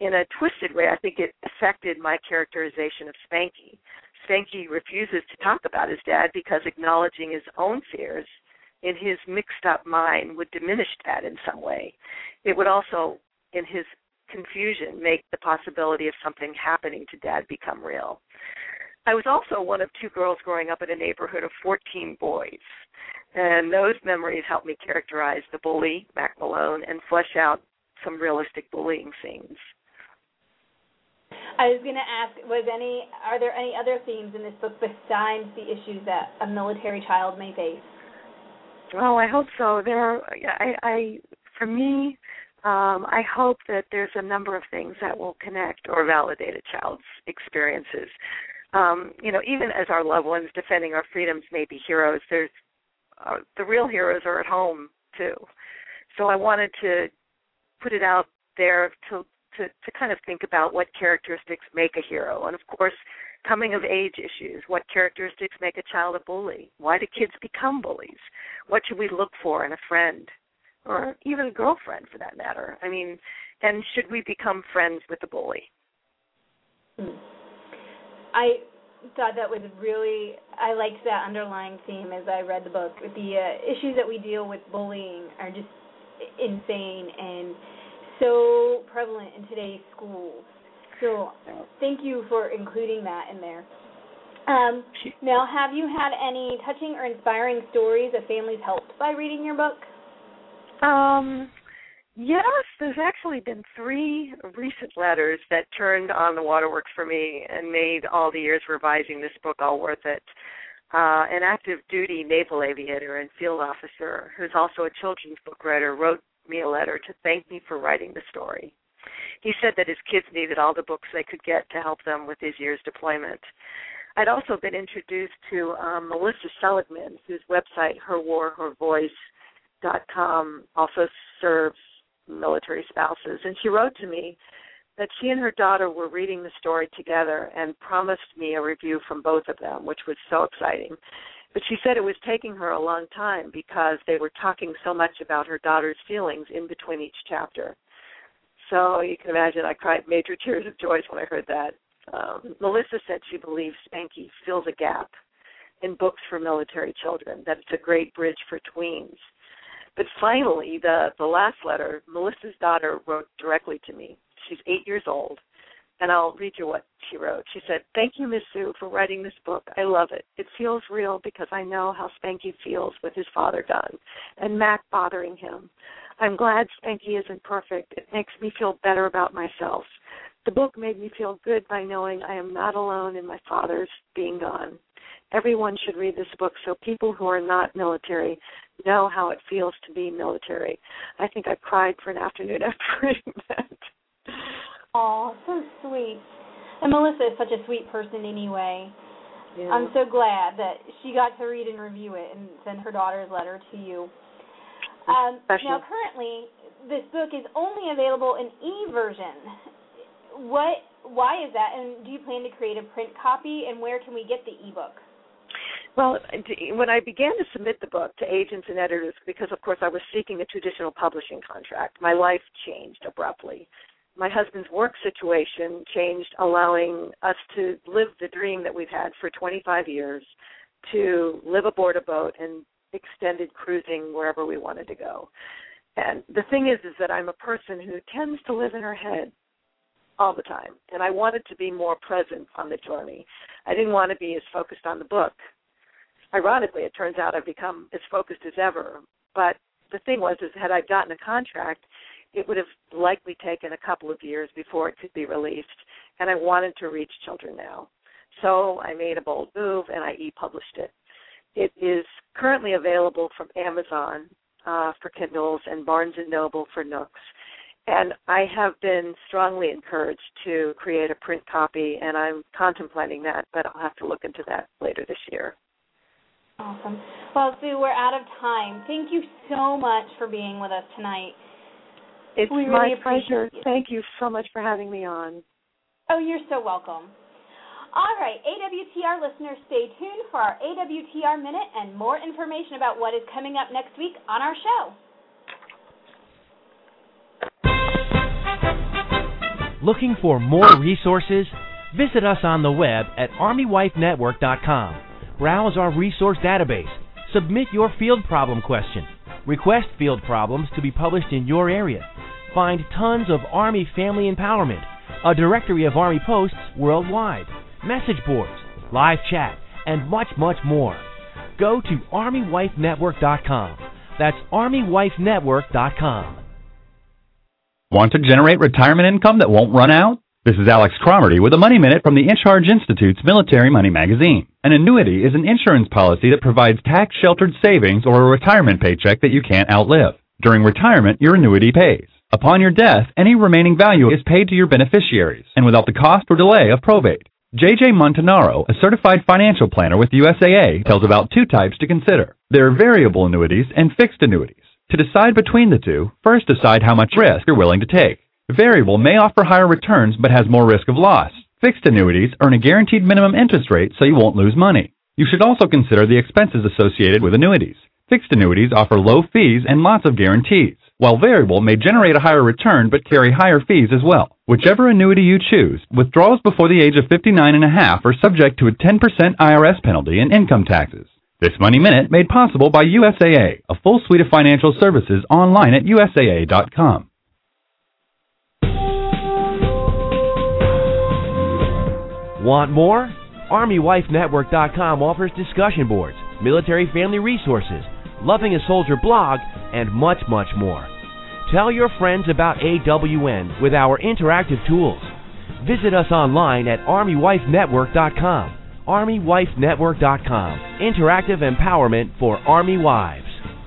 in a twisted way, I think it affected my characterization of Spanky. Spanky refuses to talk about his dad because acknowledging his own fears in his mixed-up mind would diminish Dad in some way. It would also, in his confusion, make the possibility of something happening to Dad become real. I was also one of 2 girls growing up in a neighborhood of 14 boys, and those memories helped me characterize the bully, Mac Malone, and flesh out some realistic bullying scenes. I was going to ask, are there any other themes in this book besides the issues that a military child may face? Well, I hope so. For me, I hope that there's a number of things that will connect or validate a child's experiences. Even as our loved ones defending our freedoms may be heroes, there's the real heroes are at home too. So I wanted to put it out there to kind of think about what characteristics make a hero. And, of course, coming-of-age issues. What characteristics make a child a bully? Why do kids become bullies? What should we look for in a friend or even a girlfriend, for that matter? I mean, and should we become friends with the bully? I thought that was I liked that underlying theme as I read the book. The issues that we deal with bullying are just insane and so prevalent in today's schools. So thank you for including that in there. Now, have you had any touching or inspiring stories of families helped by reading your book? Yes, there's actually been 3 recent letters that turned on the waterworks for me and made all the years revising this book all worth it. An active duty naval aviator and field officer who's also a children's book writer wrote me a letter to thank me for writing the story. He said that his kids needed all the books they could get to help them with this year's deployment. I'd also been introduced to Melissa Seligman, whose website, herwarhervoice.com, also serves military spouses. And she wrote to me that she and her daughter were reading the story together and promised me a review from both of them, which was so exciting. But she said it was taking her a long time because they were talking so much about her daughter's feelings in between each chapter. So you can imagine I cried major tears of joy when I heard that. Melissa said she believes Spanky fills a gap in books for military children, that it's a great bridge for tweens. But finally, the last letter, Melissa's daughter wrote directly to me. She's 8 years old, and I'll read you what she wrote. She said, "Thank you, Miss Sue, for writing this book. I love it. It feels real because I know how Spanky feels with his father gone and Mac bothering him. I'm glad Spanky isn't perfect. It makes me feel better about myself. The book made me feel good by knowing I am not alone in my father's being gone. Everyone should read this book so people who are not military know how it feels to be military." I think I cried for an afternoon after reading that. Oh, so sweet. And Melissa is such a sweet person anyway. Yeah. I'm so glad that she got to read and review it and send her daughter's letter to you. Now, currently, this book is only available in e-version. Why is that, and do you plan to create a print copy, and where can we get the e-book? Well, when I began to submit the book to agents and editors, because, of course, I was seeking a traditional publishing contract, my life changed abruptly. My husband's work situation changed, allowing us to live the dream that we've had for 25 years, to live aboard a boat and extended cruising wherever we wanted to go. And the thing is that I'm a person who tends to live in her head all the time, and I wanted to be more present on the journey. I didn't want to be as focused on the book. Ironically, it turns out I've become as focused as ever, but the thing was is had I gotten a contract, it would have likely taken a couple of years before it could be released, and I wanted to reach children now. So I made a bold move, and I e-published it. It is currently available from Amazon for Kindles and Barnes & Noble for Nooks. And I have been strongly encouraged to create a print copy, and I'm contemplating that, but I'll have to look into that later this year. Awesome. Well, Sue, we're out of time. Thank you so much for being with us tonight. It's we my really pleasure. You. Thank you so much for having me on. Oh, you're so welcome. All right, AWTR listeners, stay tuned for our AWTR Minute and more information about what is coming up next week on our show. Looking for more resources? Visit us on the web at ArmyWifeNetwork.com. Browse our resource database. Submit your field problem question. Request field problems to be published in your area. Find tons of Army family empowerment, a directory of Army posts worldwide, message boards, live chat, and much, much more. Go to ArmyWifeNetwork.com. That's ArmyWifeNetwork.com. Want to generate retirement income that won't run out? This is Alex Cromarty with a Money Minute from the In Charge Institute's Military Money Magazine. An annuity is an insurance policy that provides tax-sheltered savings or a retirement paycheck that you can't outlive. During retirement, your annuity pays. Upon your death, any remaining value is paid to your beneficiaries, and without the cost or delay of probate. J.J. Montanaro, a certified financial planner with USAA, tells about two types to consider. There are variable annuities and fixed annuities. To decide between the two, first decide how much risk you're willing to take. Variable may offer higher returns but has more risk of loss. Fixed annuities earn a guaranteed minimum interest rate so you won't lose money. You should also consider the expenses associated with annuities. Fixed annuities offer low fees and lots of guarantees, while variable may generate a higher return but carry higher fees as well. Whichever annuity you choose, withdrawals before the age of 59.5 are subject to a 10% IRS penalty and income taxes. This Money Minute made possible by USAA, a full suite of financial services online at USAA.com. Want more? ArmyWifeNetwork.com offers discussion boards, military family resources, Loving a Soldier blog, and much, much more. Tell your friends about AWN with our interactive tools. Visit us online at ArmyWifeNetwork.com. ArmyWifeNetwork.com. Interactive empowerment for Army wives.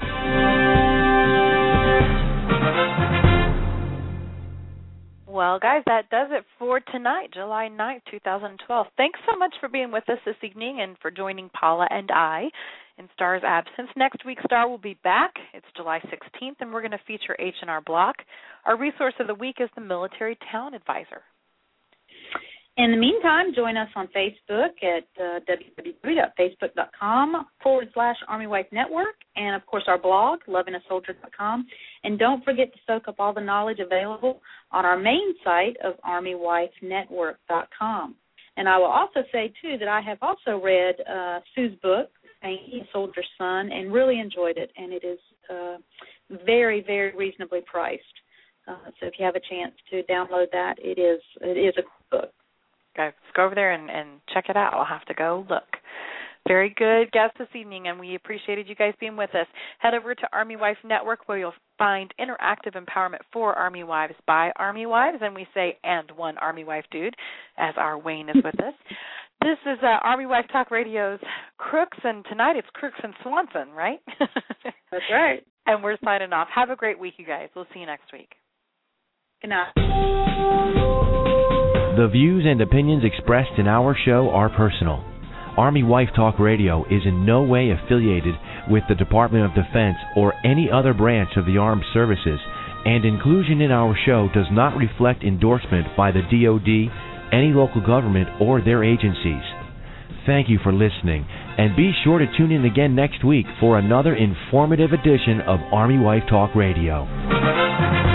Well, guys, that does it for tonight, July 9th, 2012. Thanks so much for being with us this evening and for joining Paula and I in Star's absence. Next week, Star will be back. It's July 16th, and we're going to feature H&R Block. Our resource of the week is the Military Talent Advisor. In the meantime, join us on Facebook at www.facebook.com/Army Wife Network, and, of course, our blog, lovingasoldier.com. And don't forget to soak up all the knowledge available on our main site of ArmyWifeNetwork.com. And I will also say, too, that I have also read Sue's book, A Soldier's Son, and really enjoyed it, and it is very, very reasonably priced. So if you have a chance to download that, it is a good book. Guys, go over there and check it out. I'll have to go look. Very good guest this evening, and we appreciated you guys being with us. Head over to Army Wife Network, where you'll find interactive empowerment for Army wives by Army wives, and we say, and one Army wife dude, as our Wayne is with us. This is Army Wife Talk Radio's Crooks, and tonight it's Crooks and Swanson, right? That's right. And we're signing off. Have a great week, you guys. We'll see you next week. Good night. The views and opinions expressed in our show are personal. Army Wife Talk Radio is in no way affiliated with the Department of Defense or any other branch of the armed services, and inclusion in our show does not reflect endorsement by the DoD, any local government, or their agencies. Thank you for listening, and be sure to tune in again next week for another informative edition of Army Wife Talk Radio.